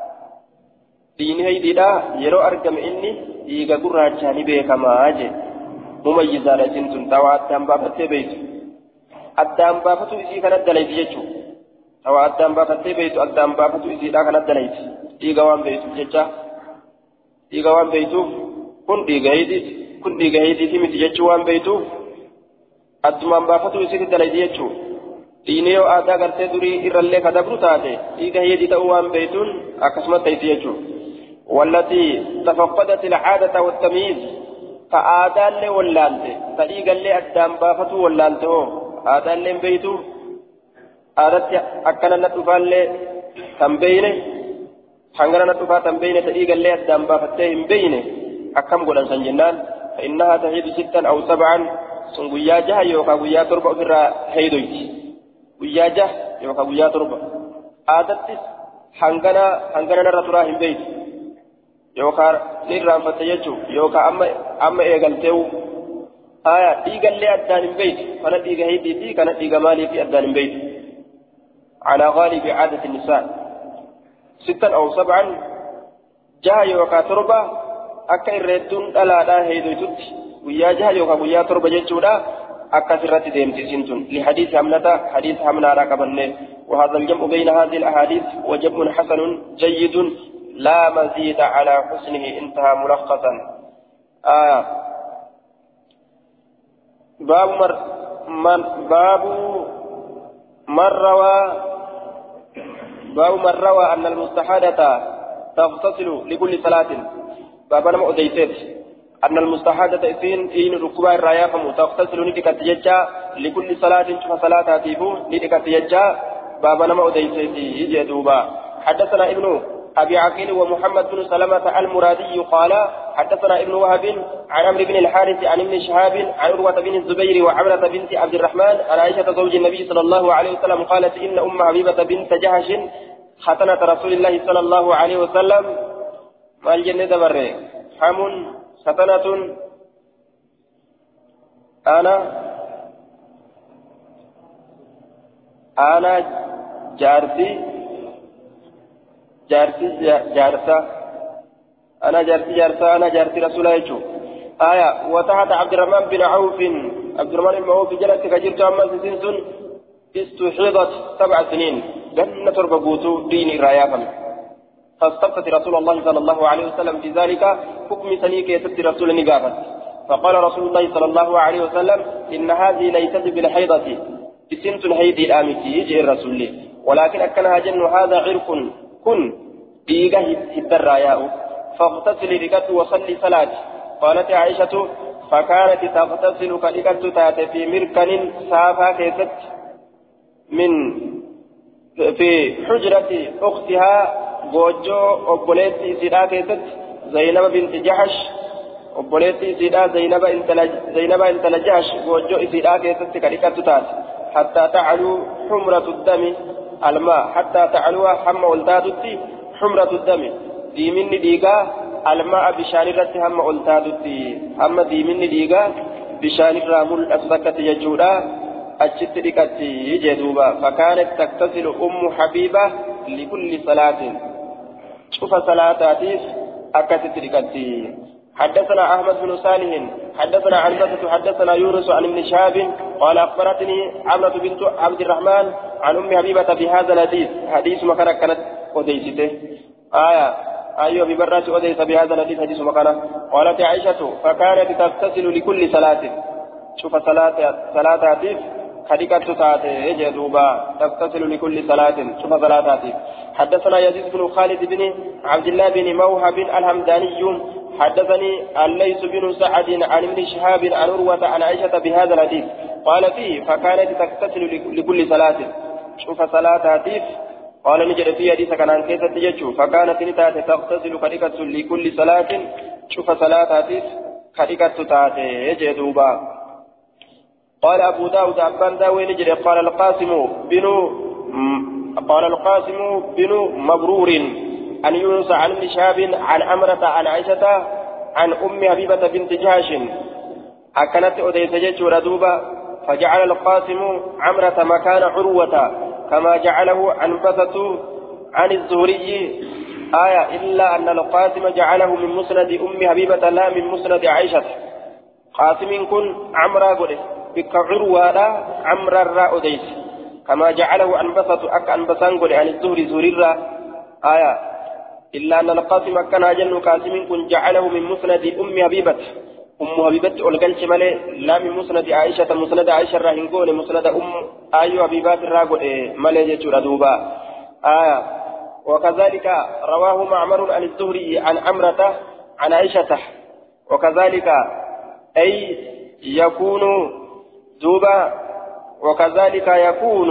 دين هيدي يرو أرقم إني إيغا قراجاني بيكا ما أجي مميزة لسنتون توا أدام بافتي بيت أدام بافتو إسي كانت دليت يجو توا أدام بافتي بيت أدام بافتو إسي كانت دليت إيغا وان بيتو جيجا إيغا وان بيتو كن إيغا هيدي كن إيغا هيدي تيمت جيجو وان بيتو addumaan baafatu isitti dalaydi jechuun dhiinee yoo aadaa gartee durii irrallee kadabru taate dhiiga heedii ta'uu waan beeytuun akkasumas ta'iti jechuun wallatii tafaqqadat ilcaadata wattamyiiz ka aadaallee wallaalte ta dhiigallee addaan baafatu wallaalte hoo aadaallee hin beeytu aadatti akkana na dhufaallee tan beeyne hangana na dhufaa tan beeyne ta dhiigallee addaan baafattee hin beeyne akkam godhan san jennaan fa innahaa tahiidu sittan aw sab'an sun guyyaa jaha yookaan guyyaa torba ofirraa heedoyti guyyaa jaha yookaan guyyaa torba aadattis hangana hangana narra turaa hin beeytu yookaan ni irraanfatte jechuun yookaan amma amma eegalteewu aya dhiigallee addaan hin beeytu kana dhiiga heedii fi kana dhiiga maalii fi addaan hin beeytu على غالب عادة النساء ستا أو سبعا جاء يوكا تربة أكا الردون ألا لا هيدوتت ويا جهل يوكا ويا تربة جتشودا أكا سرت ديمتي سنتون لحديث حملة حديث حملة راكبني وهذا الجمع بين هذه الأحاديث وجمع حسن جيد لا مزيد على حسنه انتهى ملخصا آه باب مر من باب من روى باب من روى أن المستحادة تغتسل لكل صلاة باب نما أديتت أن المستحادة إثين إن ركوع الرايافم تغتسل ندكت يجا لكل صلاة شوف صلاة تيبو ندكت يجا باب نما أديتت يجدوبا حدثنا ابن أبي عقيل ومحمد بن سلمة المرادي قال حدثنا ابن وهب عن عمرو بن الحارث عن ابن شهاب عن عروة بن الزبير وعمرة بنت عبد الرحمن عن عائشة زوج النبي صلى الله عليه وسلم قالت إن أم حبيبة بنت جهش ختنة رسول الله صلى الله عليه وسلم ما الجنة دبر حم ختنة أنا أنا جارتي جارتي جارتا أنا جارتي جارتا أنا جارتي رسول الله آية وتحت عبد الرحمن بن عوف عبد الرحمن بن عوف جلست كجرت أما سنسن استحيضت سبع سنين جنة ربقوت دين رايافا فاستفتت رسول الله صلى الله عليه وسلم في ذلك حكم سنيك يتبت رسول نقافت فقال رسول الله صلى الله عليه وسلم إن هذه ليست بالحيضة بسنت الحيض الآمتي يجي الرسول ولكن أكنها جن هذا عرق كن ديغا الدراياء فاغتسل ركت وصلي صلاة قالت عائشة فكانت تغتسل كركت تات في مركن سافا كيست من في حجرة أختها غوجو أبوليتي سيدا كيست زينب بنت جحش أبوليتي سيدا زينب انت زينب انت لجحش غوجو سيدا كيست كركت تات حتى تعلو حمرة الدم الماء حتى تعلو حم ولدادتي حمرة الدم دي من ديغا الماء بشان الرت هم ولدادتي هم دي من ديغا بشان الرامل أصدقت يجودا أجت ديكتي جدوبا فكانت تغتسل أم حبيبة لكل صلاة شوف صلاتاتي أكست ديكتي حدثنا أحمد بن صالح حدثنا عنبسة حدثنا يونس عن ابن شهاب قال أخبرتني عمرة بنت عبد الرحمن عن أم حبيبة بهذا الحديث حديث مكانة كانت أديسته آية أيوة ببرة أديس بهذا الحديث حديث مكانة قالت عائشة فكانت تغتسل لكل صلاة شوف صلاة صلاة هاتف خديكة تاتي جدوبا تغتسل لكل صلاة شوف صلاة هاتف حدثنا يزيد بن خالد بن عبد الله بن موهب الحمداني حدثني الليث بن سعد عن ابن شهاب عن عروة عن عائشة بهذا الحديث قال فيه فكانت تغتسل لكل صلاة شوف صلاة هاتف قال نجد في حديث كان عن كيسة تججو فكانت نتات تغتسل خديكة لكل صلاة شوف صلاة هاتف خديكة تاتي يجدوبا قال أبو داود أبان داوي نجد قال القاسم بن قال القاسم بن مبرور عن يونس عن ابن شهاب عن أمرة عن عائشة عن أم حبيبة بنت جهش أكنت أديس جيش ردوبا فجعل القاسم عمرة مكان عروة كما جعله عنبسة عن الزهري آية إلا أن القاسم جعله من مسند أم حبيبة لا من مسند عائشة قاسم كن عمرة قده بك عروة لا عمرة را أديس كما جعله عنبسة أك عنبسان قده عن الزهري زهري آية إلا أن القاسم كان جن قاسم كن جعله من مسند أم حبيبة أم حبيبة ألقنش مالي لا من مسند عائشة مسند عائشة راهنقون مسند أم أيو حبيبات راقل مالي جيشور دوبا آية وكذلك رواه معمر عن الزهري عن عمرة عن عائشة وكذلك أي يكون دوبا وكذلك يكون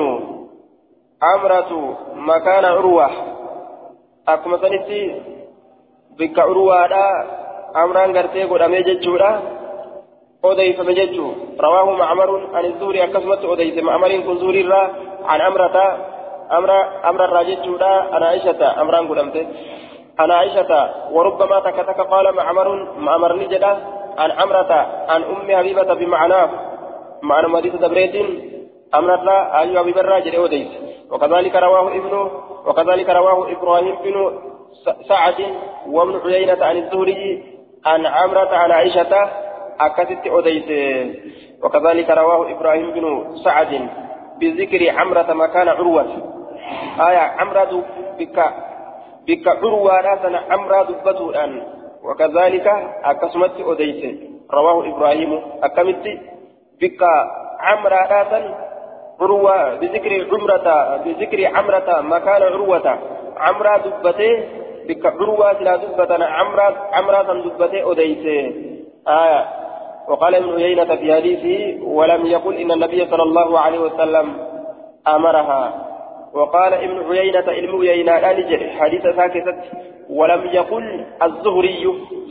عمرة مكان عروة akkuma sanitti bikka urwaadha amraan gartee godhamee jechuudha odeeyfame jechuu rawaahu macmarun an zuuri akkasumatti odeeyse macmariin kun zuuriirraa an amrata amra amrarraa jechuudha an aishata amraan godhamte an aishata warubbamaa takka takka qaala macmarun macmarni jedha an amrata an ummi habibata bimacnaaf macnuma hadiisa dabreetiin amrarraa ayyu habibarraa jedhe odeeyse وكذلك رواه ابن وكذلك رواه إبراهيم بن سعد وابن عيينة عن الزهري عن عمرة عن عائشة أكدت أديس وكذلك رواه إبراهيم بن سعد بذكر عمرة مكان عروة آية عمرة بك بك عروة ناسا عمرة دبته الآن وكذلك أكسمت أديس رواه إبراهيم أكمت بك عمرة ناسا عروة بذكر عمرة بذكر عمرة مكان عروة عمرة دبته بك عروة لا دبتنا عمرة عمرة دبته أديسه آية وقال ابن عيينة في حديثه ولم يقل إن النبي صلى الله عليه وسلم أمرها وقال ابن عيينة علم عيينة لا نجد حديث ساكتة ولم يقل الزهري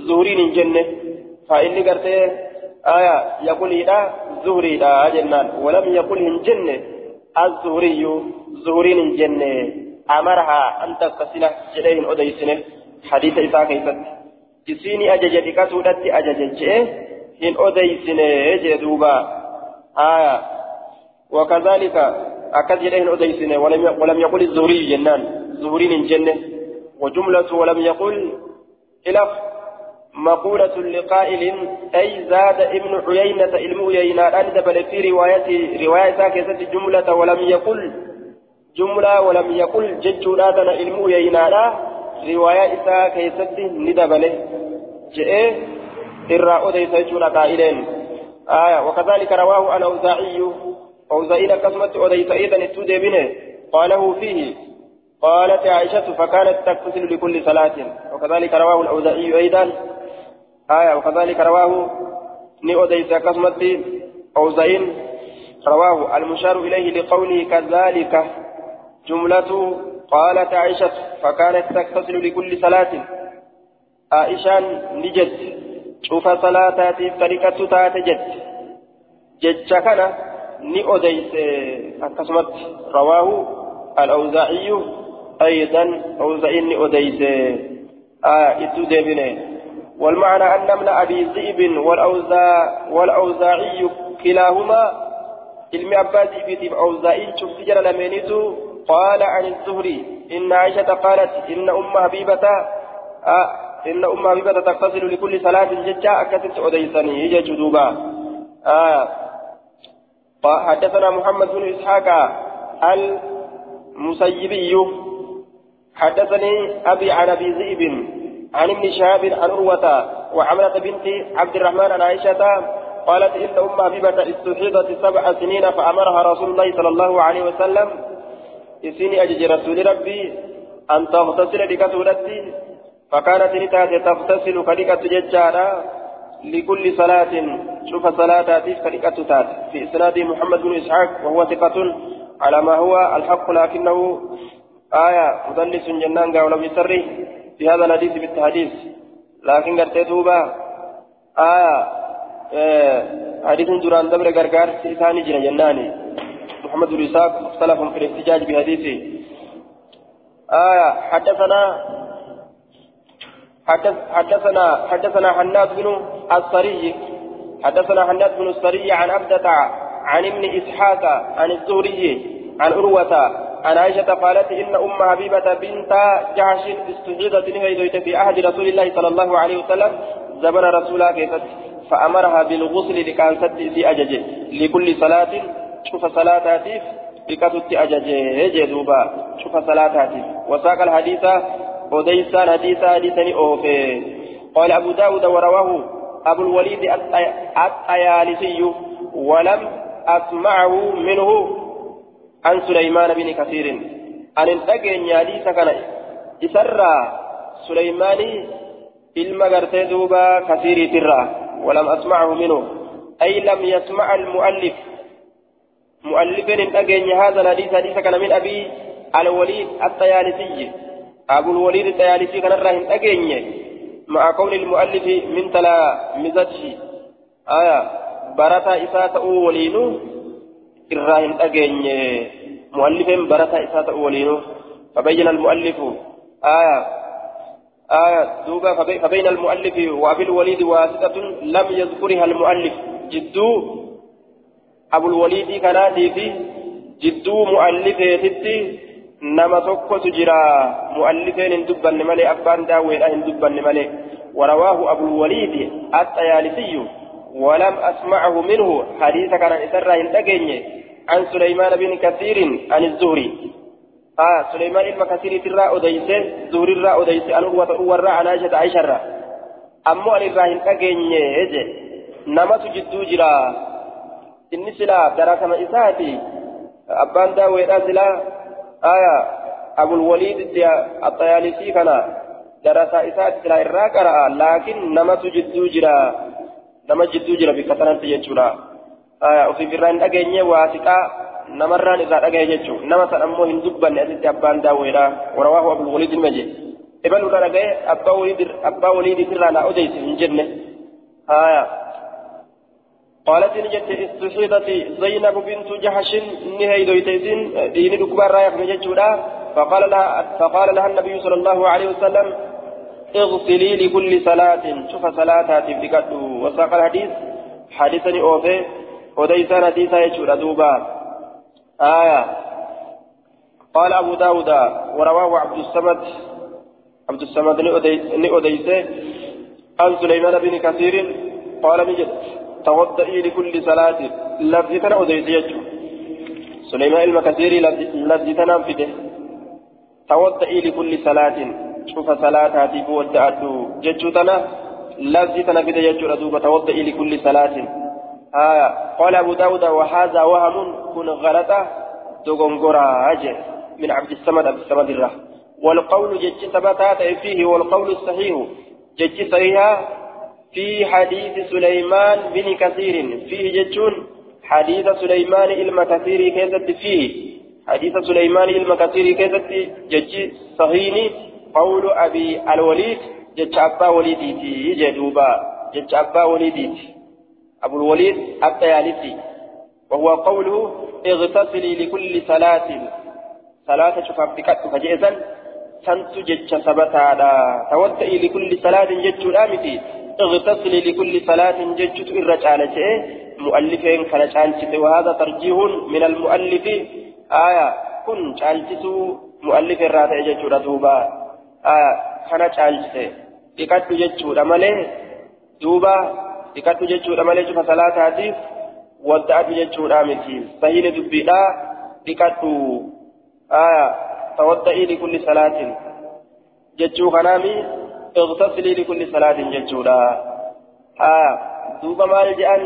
زهرين جنة فإني قرت آية يقول إذا زهري لا جنان ولم يقل إن جنة الزهري زهرين جنة أمرها أن تغتسل جلين أديسنه حديث إساء كيست إسيني أججتك سودت أججتك إن أديسنه جدوبا آية وكذلك أكد جلين أديسنه ولم ولم يقل الزهري جنان زهرين جنة وجملة ولم يقل إلف مقولة لقائل أي زاد ابن عيينة علم عيينة أن دبل في رواية رواية كيست جملة ولم يقل جملة ولم يقل ججولات علم عيينة رواية إساء كيست ندبل جئ إراء ديس جول قائلين آية وكذلك رواه الأوزاعي أوزاعي كسمت أديس أيضا التودي بنه قاله فيه قالت عائشة فكانت تغتسل لكل صلاة وكذلك رواه الأوزاعي أيضا آية وكذلك رواه نؤديس كسمت أوزاعين رواه المشار إليه لقوله كذلك جملة قالت عائشة فكانت تغتسل لكل صلاة عائشة نجد شوف صلاتاتي طريقة تاتجد جد كان نؤديس كسمت رواه الأوزاعي أيضا أوزاعين نؤديس آه إتودي بنه والمعنى أن ابن أبي ذئب والأوزاع والأوزاعي كلاهما علم عباس بن أوزاعي شفت جل لمنيتو قال عن الزهري إن عائشة قالت إن أم حبيبة آه إن أم حبيبة تغتسل لكل صلاة ججا أكثت أديسني هي جدوبا آه حدثنا محمد بن إسحاق المسيبي حدثني أبي عن أبي ذئب عن ابن شهاب عن عروة وعمرة بنت عبد الرحمن عن عائشة قالت إن أم حبيبة استحيضت سبع سنين فأمرها رسول الله صلى الله عليه وسلم إسيني أجج رسول ربي أن تغتسل لكسولتي فكانت نتات تغتسل كلكة ججارا لكل صلاة شوف صلاة كلكة تات في إسناد محمد بن إسحاق وهو ثقة على ما هو الحق لكنه آية مدلس جنان ولم يسره في هذا الحديث بالتحديث لكن قرأت دوبا آية آه حديث دران دبر غرغار ثاني جن جناني محمد بن إسحاق مختلف في الاحتجاج بحديثه آية حدثنا حدث حدثنا حدثنا حناد بن الصري حدثنا حناد بن الصري عن عبدة عن ابن إسحاق عن الزهري عن عروة عن عائشة قالت إن أم حبيبة بنت جعش استجيدت نهيدت في عهد رسول الله صلى الله عليه وسلم زمن رسولها كيست فأمرها بالغسل لكانت في أجج لكل صلاة شوف صلاة هاتف بكتت أجج جدوبا شوف صلاة هاتف وساق الحديث وديسان حديثا حديثني أوفي قال أبو داود ورواه أبو الوليد الطيالسي ولم أسمعه منه عن سليمان بن كثير عن الأجن يالي سكن إسرى سليمان المغرت دوبا كثير ترى ولم أسمعه منه أي لم يسمع المؤلف مؤلف الأجن هذا الحديث حديث كان من أبي الوليد الطيالسي أبو الوليد الطيالسي كان الراهن أجن مع كون المؤلف من تلا مزجه آية برتا إساءة ولينو الراهن أجن مؤلف برتا إساءة ولينو فبين المؤلف آية آية دوبا فبين المؤلف وأبي الوليد واسطة لم يذكرها المؤلف جدو أبو الوليد كان في جدو مؤلف ستي نما توكو تجرى مؤلفين دبا ملي أبان داوين أهل دبا ملي ورواه أبو الوليد الطيالسي ولم أسمعه منه حديث كان إسرى إنتقيني عن سليمان بن كثير عن الزهري آه سليمان بن كثير ترى أديسه زهري الرا أديسه أن هو تأور عن عائشة عائشة الرا أمو أن الرا إنتقيني هجي نما تجدو جرى إني سلا دراسة ما إساتي أبان داوين أزلا آية أبو الوليد الطيالسي كان دراسة إساتي سلا إرا قرأ لكن نما تجدو جرى نما جدو جرى بكثرة يجرى آية وفي فران أجنيه واسقا نمران إذا أجنيه جو نما سأمو هندبا نأتي أبان داويرا ورواه أبو الوليد المجيد إبن رجع أبا وليد أبا وليد ترانا أوديس من جنة آية قالت نجت استحيضت زينب بنت جحش نهي دويتين دين الكبار رايح نجتودا فقال لها فقال لها النبي صلى الله عليه وسلم اغسلي لكل صلاة شوف صلاتها تبدكت وساق الحديث حديثني أوفي وديسان حديثا يجور دوبا آية قال أبو داود ورواه عبد الصمد عبد الصمد نؤديسه عن سليمان بن كثير قال نجد توضئي لكل صلاة لفظتنا أديس يجو سليمان المكثير لفظتنا فده توضئي لكل صلاة شوف صلاة هاتف ودعته ججتنا لفظتنا فده يجو ردوبة توضئي لكل صلاة آه. قال أبو داود وهذا وهم كن غلطة تغنغرا أجل من عبد الصمد عبد الصمد الرح والقول جج ثبتات فيه والقول الصحيح جج صحيحا في حديث سليمان بن كثير فيه ججون حديث سليمان المكثير كذت فيه حديث سليمان المكثير كذت جج صحيح قول أبي الوليد جج أبا وليدي جدوبا جج أبا وليدي أبو الوليد الطيالسي وهو قوله اغتسلي لكل صلاة صلاة شوف بكت فجئزا سنت جج ثبتا توضئي لكل صلاة جج الآمتي اغتسلي لكل صلاة جج الرجال مؤلفين كان جالس وهذا ترجيح من المؤلف آية كن جالس مؤلف الراتع جج دوبا آية كان جالس بكت جج أمله دوبا بكت جج أمله شوف صلاة هذه ودعت جج الآمتي صحيح دبيلا بكت آية توضئي لكل صلاة ججو خنامي اغتسلي لكل صلاة ججو لا آية دوبا ما يجأن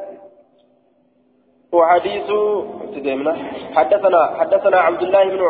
وحديث حدثنا حدثنا عبد الله بن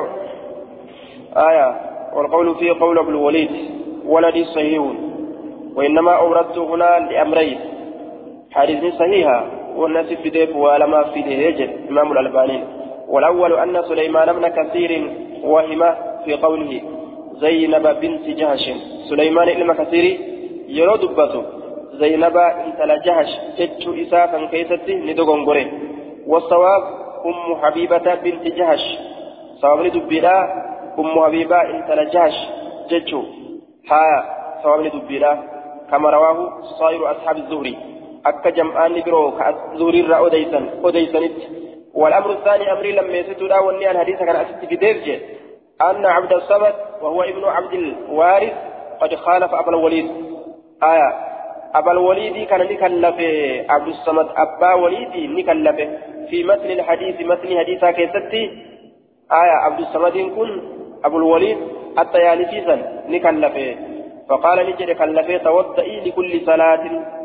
آية والقول فيه قول ابن الوليد ولدي صحيح وإنما أوردت هنا لأمرين حديث صحيحة والناس في ديف ولما في ديف إمام الألباني والأول أن سليمان بن كثير وهم في قوله زينب بنت جهش سليمان بن كثير يرو دبته زينب انت لجهش جج إسافا كيستي ندغنغره والصواب أم حبيبة بنت جهش صواب لدبلا أم حبيبة انت لجهش جج ها صواب لدبلا كما رواه صائر أصحاب الزهري أكا جمعان برو كالزهري را أديسا أديسانت والأمر الثاني أمري لما يسدد أولي الحديث كان أسد في ديرجه أن عبد الصمد وهو ابن عبد الوارث قد خالف أبا الوليد آية أبا الوليد كان نكلف عبد الصمد أبا وليد نكلف في متن الحديث متن حديثا كيستي آية عبد الصمد كن أبو الوليد الطيالسيسا نكلف فقال نجد كلف توضئي لكل صلاة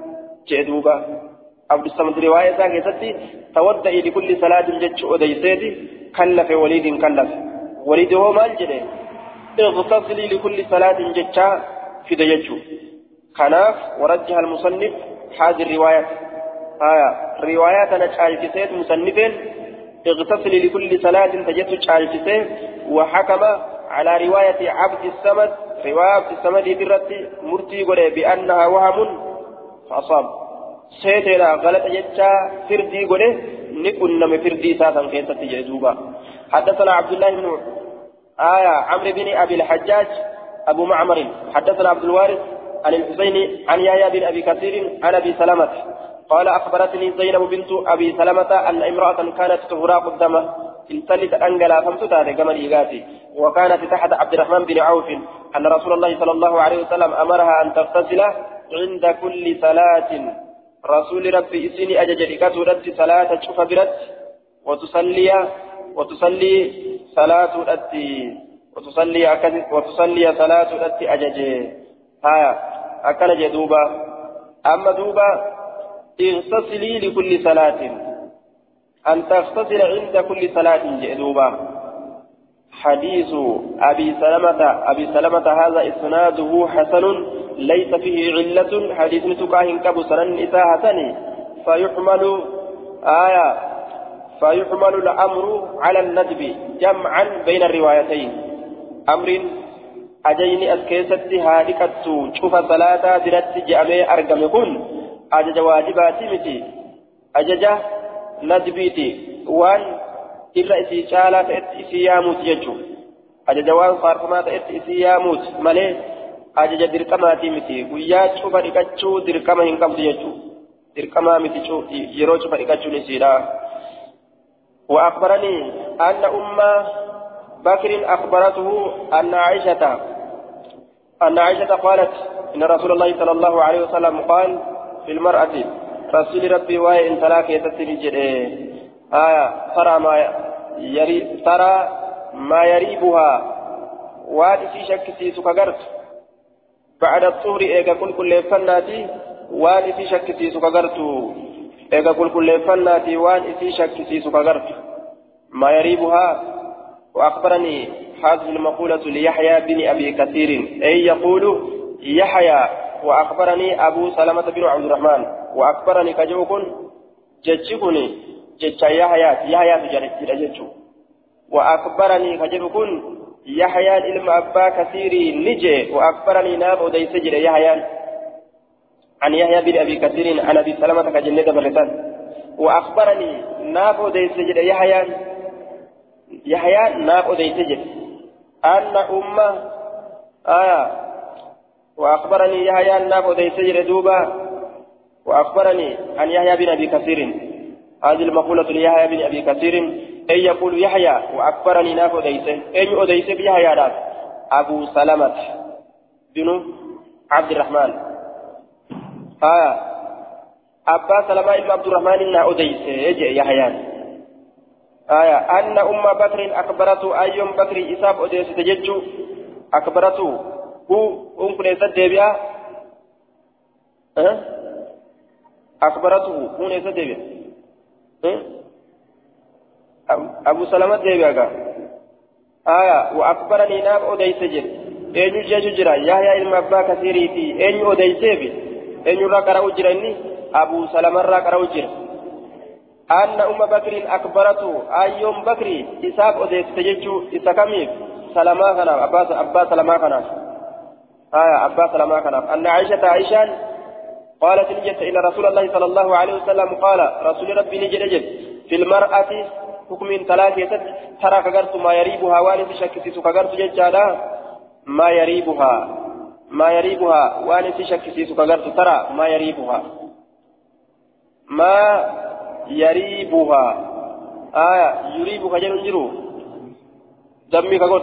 جدوبا عبد الصمد رواية كيستي توضئي لكل صلاة جدش أديسيتي كلف وليد كلف وليد هو مال جده اغتسلي لكل صلاة جدشا في دججو خلاف ورجح المصنف هذه الرواية آية روايات أنا شالكسيت مصنفين اغتسلي لكل صلاة تجد شالكسيت وحكم على رواية عبد الصمد رواية عبد الصمد برتي مرتي قري بأنها وهم فأصاب سيدنا غلط جدشا فردي قري نكون نم فردي ساسا كيسة جدوبا حدثنا عبد الله بن آية عمرو بن أبي الحجاج أبو معمر حدثنا عبد الوارث عن الحسين عن يحيى بن أبي كثير عن أبي سلمة قال أخبرتني زينب بنت أبي سلمة أن امرأة كانت تهراق الدم انسلت أنجلا فمتتها كما الإيغاتي وكانت تحت عبد الرحمن بن عوف أن رسول الله صلى الله عليه وسلم أمرها أن تغتسل عند كل صلاة رسول ربي إسني أججلك ترد صلاة تشوف برد وتصلي وتصلي صلاة الأتي وتصلي وتصلي صلاة الأتي أججي ها أكل جدوبا أما دوبا اغتسلي لكل صلاة أن تغتسل عند كل صلاة جدوبا حديث أبي سلمة أبي سلمة هذا إسناده حسن ليس فيه علة حديث تكاهن كبو سنن إساهتني فيحمل آية فيحمل الأمر على الندب جمعا بين الروايتين أمر أجيني أسكيستي هالكتو شوف صلاة درت جامع أرقم كن أجج واجباتي متي أجج ندبيتي وان إلا إسي شالات إت إسي ياموت يجو أجج وان صارفمات إت إسي ياموت ملي أجج دركماتي متي ويا شوف ركتشو دركما هنكم يجو دركما متي شو يرو شوف ركتشو نسيرا وأخبرني أن أم بكر أخبرته أن عائشة أن عائشة قالت إن رسول الله صلى الله عليه وسلم قال في المرأة رسول ربي وهي إن تلاك يتسنجر آية ترى ما يري ترى ما يريبها وادي في شك سيسو كغرت بعد الطهر إيجا كل كل فناتي وادي في شك سيسو كغرت إيجا كل كل فناتي وادي في شك سيسو كغرت ما يريبها وأخبرني هذه المقولة ليحيى بن أبي كثير أي يقول يحيى وأخبرني أبو سلمة بن عبد الرحمن وأخبرني كجوكن جتشكني جتش يحيى يحيى تجرد جتشو وأخبرني كجوكن يحيى إلما أبا كثير نجي وأخبرني ناب ودي سجل يحيى عن يحيى بن أبي كثير عن أبي سلمة كجنة برتان وأخبرني ناب ودي سجل يحيى يحيى ناب ودي سجل أن أمة آية وأخبرني يحيى ناب ودي سجل دوبا وأخبرني عن يحيى بن أبي كثير هذه المقولة ليحيى بن أبي كثير أي يقول يحيى وأخبرني ناب ودي سجل أي ودي سجل يحيى ناب أبو سلمة بن عبد الرحمن آية أبا سلمة بن عبد الرحمن إن ودي سجل يحيى آية أن أم بكر أخبرته أيوم بكر إساب أديس تججو أخبرته هو أم كنيسة ديبيا أه؟ أخبرته هو نيسة ديبيا أه؟ أبو سلمة ديبيا آية وأخبرني ناب أديس جل أين جاجو جرا يحيى المبا كثيري في أين أديس بي أين راكرا أجرني أبو سلمة راكرا أجر أن أم بكر أخبرته أيوم بكر إساق أديس تججو إساقمي سلما خنا أبا أبا سلما خنا آية أبا سلما خنا أن عائشة عائشة قالت نجت إلى رسول الله صلى الله عليه وسلم قال رسول ربي نجد نجد في المرأة حكم ثلاثة ترى كغرت ما يريبها والد شكسيس كغرت ججالا ما يريبها ما يريبها والد شكسيس كغرت ترى ما يريبها ما يريبها آية يريبك جل جرو دمك قد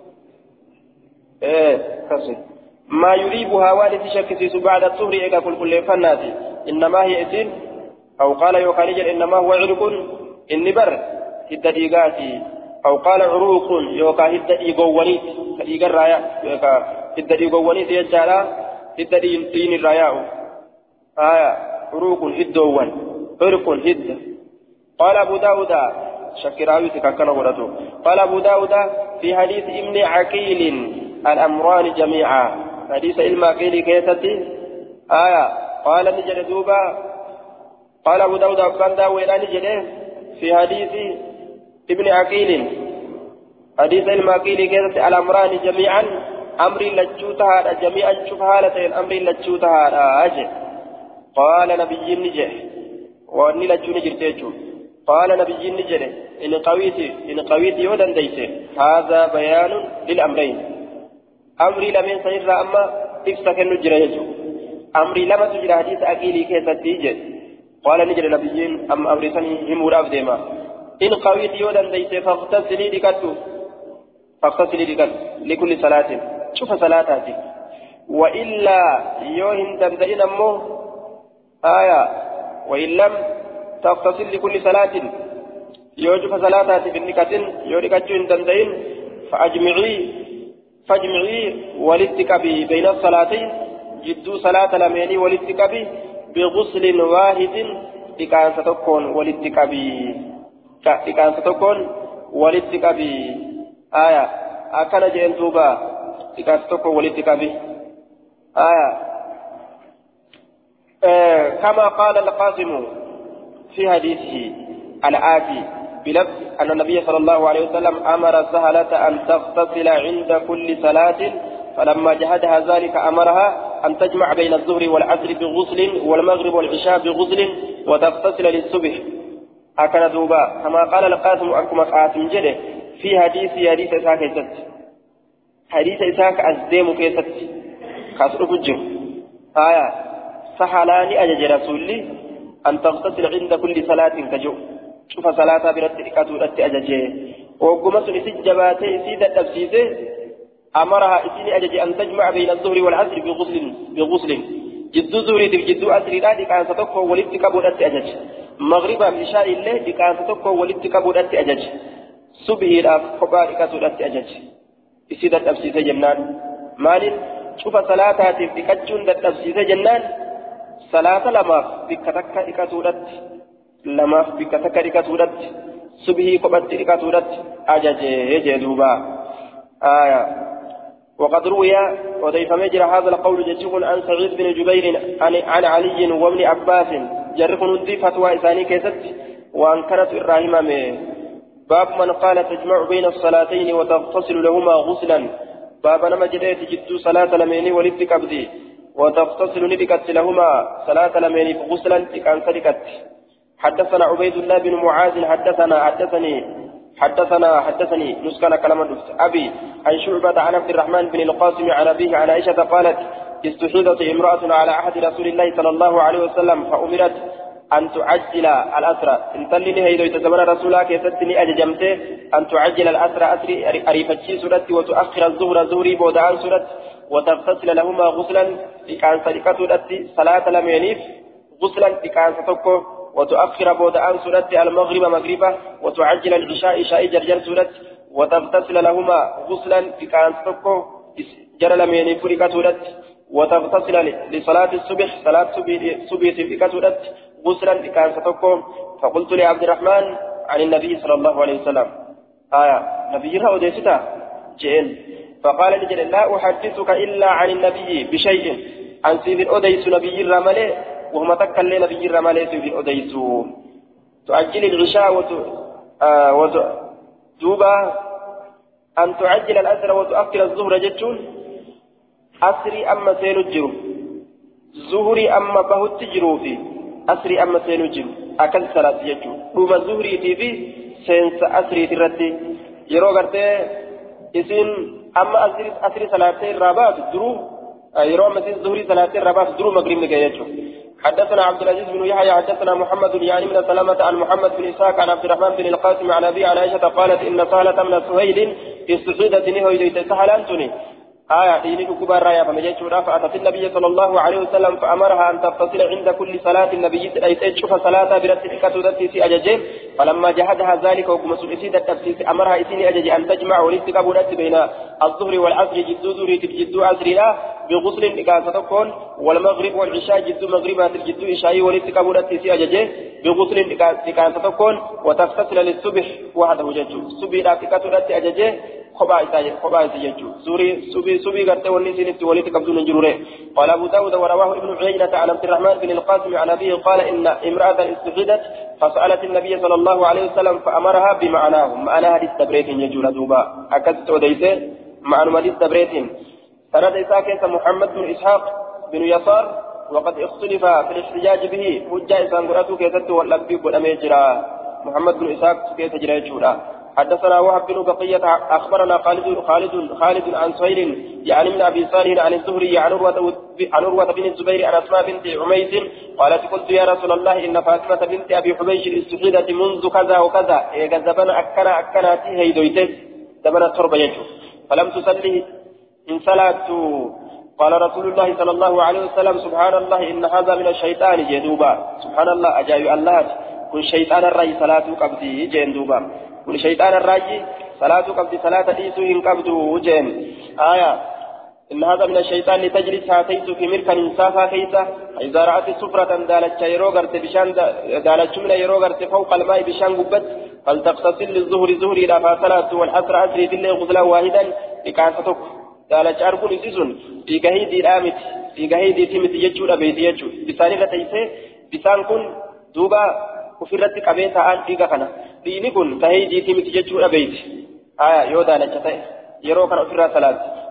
إيه كسر ما يريبها والد شكسيس بعد الطهر إيكا كل كل فناتي إنما هي إسين أو قال يوكاليجل إنما هو عرق إني بر هدى ديقاتي أو قال عروق يوكا هدى ديقوانيت كديق الرايا يوكا هدى ديقوانيت يجعلا هدى دين الرايا آية عروق هدوان عرق هدى قال أبو داود شكراوي تكاكنا ورده قال أبو داود في حديث ابن عقيل الأمران جميعا حديث ابن عقيل كيستي آية قال نجد دوبا قال أبو داود أبان داوينا نجد في حديث ابن عقيل حديث ابن عقيل كيستي الأمران جميعا أمر لجوتها جميعا شوف حالتين أمر لجوتها أجل قال نبي نجد وأني لجوني جرتيجو قال نبي نجد إن قويت إن قويت يودا ديس هذا بيان للأمرين أمري لمن سير أما إفسك النجر أمري لما تجرى حديث أكيلي كيف تيجي قال نجر نبي أم أمري سني همور أبديما إن قويت يودا ديس فاغتسلي لكتو فاغتسلي لكتو لكل صلاة شوف صلاتك وإلا يوهن تمدئن أمه آية وإن لم تغتسل لكل صلاة يوجب صلاتها بالنكة يوريكتشو تندين فأجمعي فاجمعي ولتكبي بين الصلاتين جدو صلاة لميني ولتكبي بغسل واحد إكان ستكون ولتكبي إكان ستكون ولتكبي آية أكان جين توبا إكان ستكون ولتكبي آية آه كما قال القاسم في حديثه الآتي بلفظ أن النبي صلى الله عليه وسلم أمر السهلة أن تغتسل عند كل صلاة فلما جهدها ذلك أمرها أن تجمع بين الظهر والعصر بغسل والمغرب والعشاء بغسل وتغتسل للصبح أكن دوبا كما قال القاسم أكما قاسم جده في حديث حديث إسحاق كيست حديث إسحاق أزديم كيست خاصر فجر آية سحلاني أجج رسولي أن تغتسل عند كل صلاة كجو شوف صلاة برتك أتولت أججه وقمت لسجباتي سيدة تفسيسه أمرها إسيني أجج أن تجمع بين الظهر والعصر بغسل بغسل جدو زوري جدو أسري لا دي كان ستوقع ولدتك بودت أجج مغربا بشاء الله دي كان ستوقع ولدتك بودت أجج سبهي لا فقارك تولت أجج إسيدة تفسيسه جنان مال شوف صلاة تفكتشون تفسيسه جنان صلاة لما بكتك إكتولت لما بكتك إكتولت سبهي قبت إكتولت أجج يجدوبا آية وقد روي وضيف مجرى هذا القول جتشون عن سعيد بن جبير عن, عن علي وابن عباس جرق ندي فتوى إساني كيست وأن كانت إبراهيم باب من قال تجمع بين الصلاتين وتغتسل لهما غسلا باب نما جديت جدو صلاة لميني ولدت كبدي وتغتسل نبكت لهما صلاة لميني غسلا كان سلكت حدثنا عبيد الله بن معاذ حدثنا حدثني حدثنا حدثني نسكن كلام الدفت أبي عن شعبة عن عبد الرحمن بن القاسم عن أبيه عن عائشة قالت استحيضت امرأة على عهد رسول الله صلى الله عليه وسلم فأمرت أن تعجل الأسرى إن تلني هيدو يتزمن رسولك يستني أججمته أن تعجل الأسرى أسري أريفتشي سورة وتؤخر الظهر زهري بودعان سورة وتغتسل لهما غسلا لكان صديقة صلاة لم ينيف غسلا لكان ستوكو وتؤخر بودعان سورة المغرب مغربة وتعجل العشاء عشاء جرجر سورة وتغتسل لهما غسلا لكان ستوكو جرى لم ينيف سورة وتغتسل لصلاة الصبح صلاة صبح في كتلت غسلا لكان ستقوم فقلت لعبد الرحمن عن النبي صلى الله عليه وسلم آية نبي رأى ديستا جئل فقال لجل لا أحدثك إلا عن النبي بشيء عن سيد الأديس نبي الرمالي وهم تكل نبي الرمالي سيد الأديس تؤجل الغشاء وت... آه وت... دوبا أن تعجل الأسر وتؤخر الظهر جتون أسري أما سينجرو زهري أما بهت جروفي أسري أما سينجرو أكل صلاة يجو دوما زهري تيفي سينس أسري ترتي يرو غرتي إسين أما أسري أسري صلاة الرابات درو يرو مثل زهري صلاة الرابات درو مغرب نجايجو حدثنا عبد العزيز بن يحيى حدثنا محمد يعني من سلامة عن محمد بن إسحاق عن عبد الرحمن بن القاسم عن أبي عن عائشة قالت إن سهلة من سهيل استحيدت نهوي سهلانتني آية دينك كبار رايا فمجيت فأتت النبي صلى الله عليه وسلم فأمرها أن تغتسل عند كل صلاة النبي تشوف صلاة برتك تدتي في أججين فلما جهدها ذلك وكما سئسيد التفسير أمرها إسيني أجج أن تجمع ولتك بولت بين الظهر والعصر جدو ظهري جدو عصرها بغسل إكاستكون والمغرب والعشاء جدو مغربات جدو إشاء ولتك بولت في أججين بغسل إكاستكون وتغتسل للصبح وحده جدو صبح راتك تدتي أججين خبائث خبائث يجو سوري سبي سبي قرت والنسين التوليت قبضون جروره قال أبو داود ورواه ابن عيينة عن عبد الرحمن بن القاسم عن أبيه قال إن امرأة استحيدت فسألت النبي صلى الله عليه وسلم فأمرها بمعناه معنى حديث تبريت يجو لدوبا أكدت وديته معنى حديث تبريت سند إسحاق محمد بن إسحاق بن يسار وقد اختلف في الاحتجاج به حجة إسان قرأته كيست والأبي والأميجرا محمد بن إسحاق كيست جرى جورا حدثنا وهب بن بقية أخبرنا خالد خالد خالد عن سهيل يعني من أبي صالح عن الزهري عن عروة عن عروة بن الزبير عن أسماء بنت عميس قالت قلت يا رسول الله إن فاطمة بنت أبي حبيش استحيدت منذ كذا وكذا إذا زبنا أكنا أكنا هي دويتس زبنا تربة يجو فلم تصلي إن صلاة قال رسول الله صلى الله عليه وسلم سبحان الله إن هذا من الشيطان جدوبا سبحان الله أجاي الله كن شيطان الرأي صلاة قبضي جندوبا كل شيطان الراجي صلاة قبل صلاة ديسوهن قبض وجين آية إن هذا من الشيطان لتجلس هاتيت في مركا إنسافا كيسا إذا رأت سفرة دالت يروغرت بشان دالت من يروغرت فوق الماء بشان قبت فلتقتصل للظهر زهري إلى فصلاة والعصر أسري بالله غزلا واحدا لكاستك دالت أركن سيسون في قهيدي الآمت في قهيدي تيمت يجو لبيت يجو بساني لتيسي بسان كن دوبا وفرت قبيتا آن فيك خنا ديني كن تهيجي تيمت ججو أبيت آية يودا لجتاي يرو كان أفرا ثلاث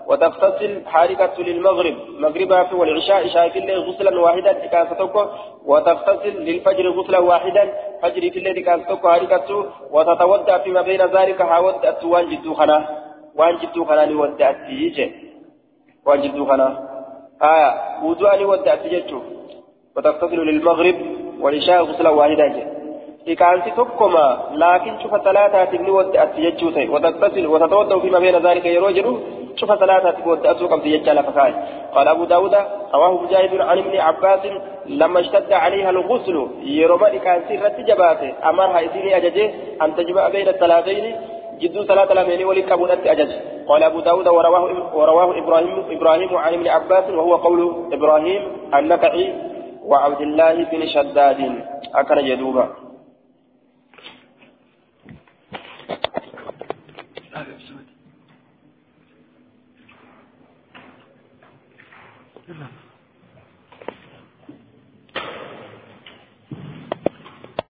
وتغتسل حارقة للمغرب مغربها في والعشاء عشاء في الليل غسلا واحدا كان ستوكو وتغتسل للفجر غسلا واحدا فجر في الليل كان ستوكو حارقة وتتودع فيما بين ذلك حاودت وان جدو خنا وان جدو خنا لودعت يجي وان جدو خنا آية وضوء لودعت يجو وتغتسل للمغرب والعشاء غسلا واحدا جي إكانسي تكما لكن شوف ثلاثة تبني ودعت يجو وتغتسل وتتودع فيما بين ذلك يروجلو شوف ثلاثة تقول أسوق في يجعل فكاي قال أبو داود رواه مجاهد عن ابن عباس لما اشتد عليها الغسل يرمى كان سيرة جباته أمرها إسيني أججه أن تجمع بين الثلاثين جدو ثلاثة لمن ولكبونة أجج قال أبو داود ورواه, ورواه إبراهيم, إبراهيم عن ابن عباس وهو قول إبراهيم النكعي وعبد الله بن شداد أكن يدوبا Good enough.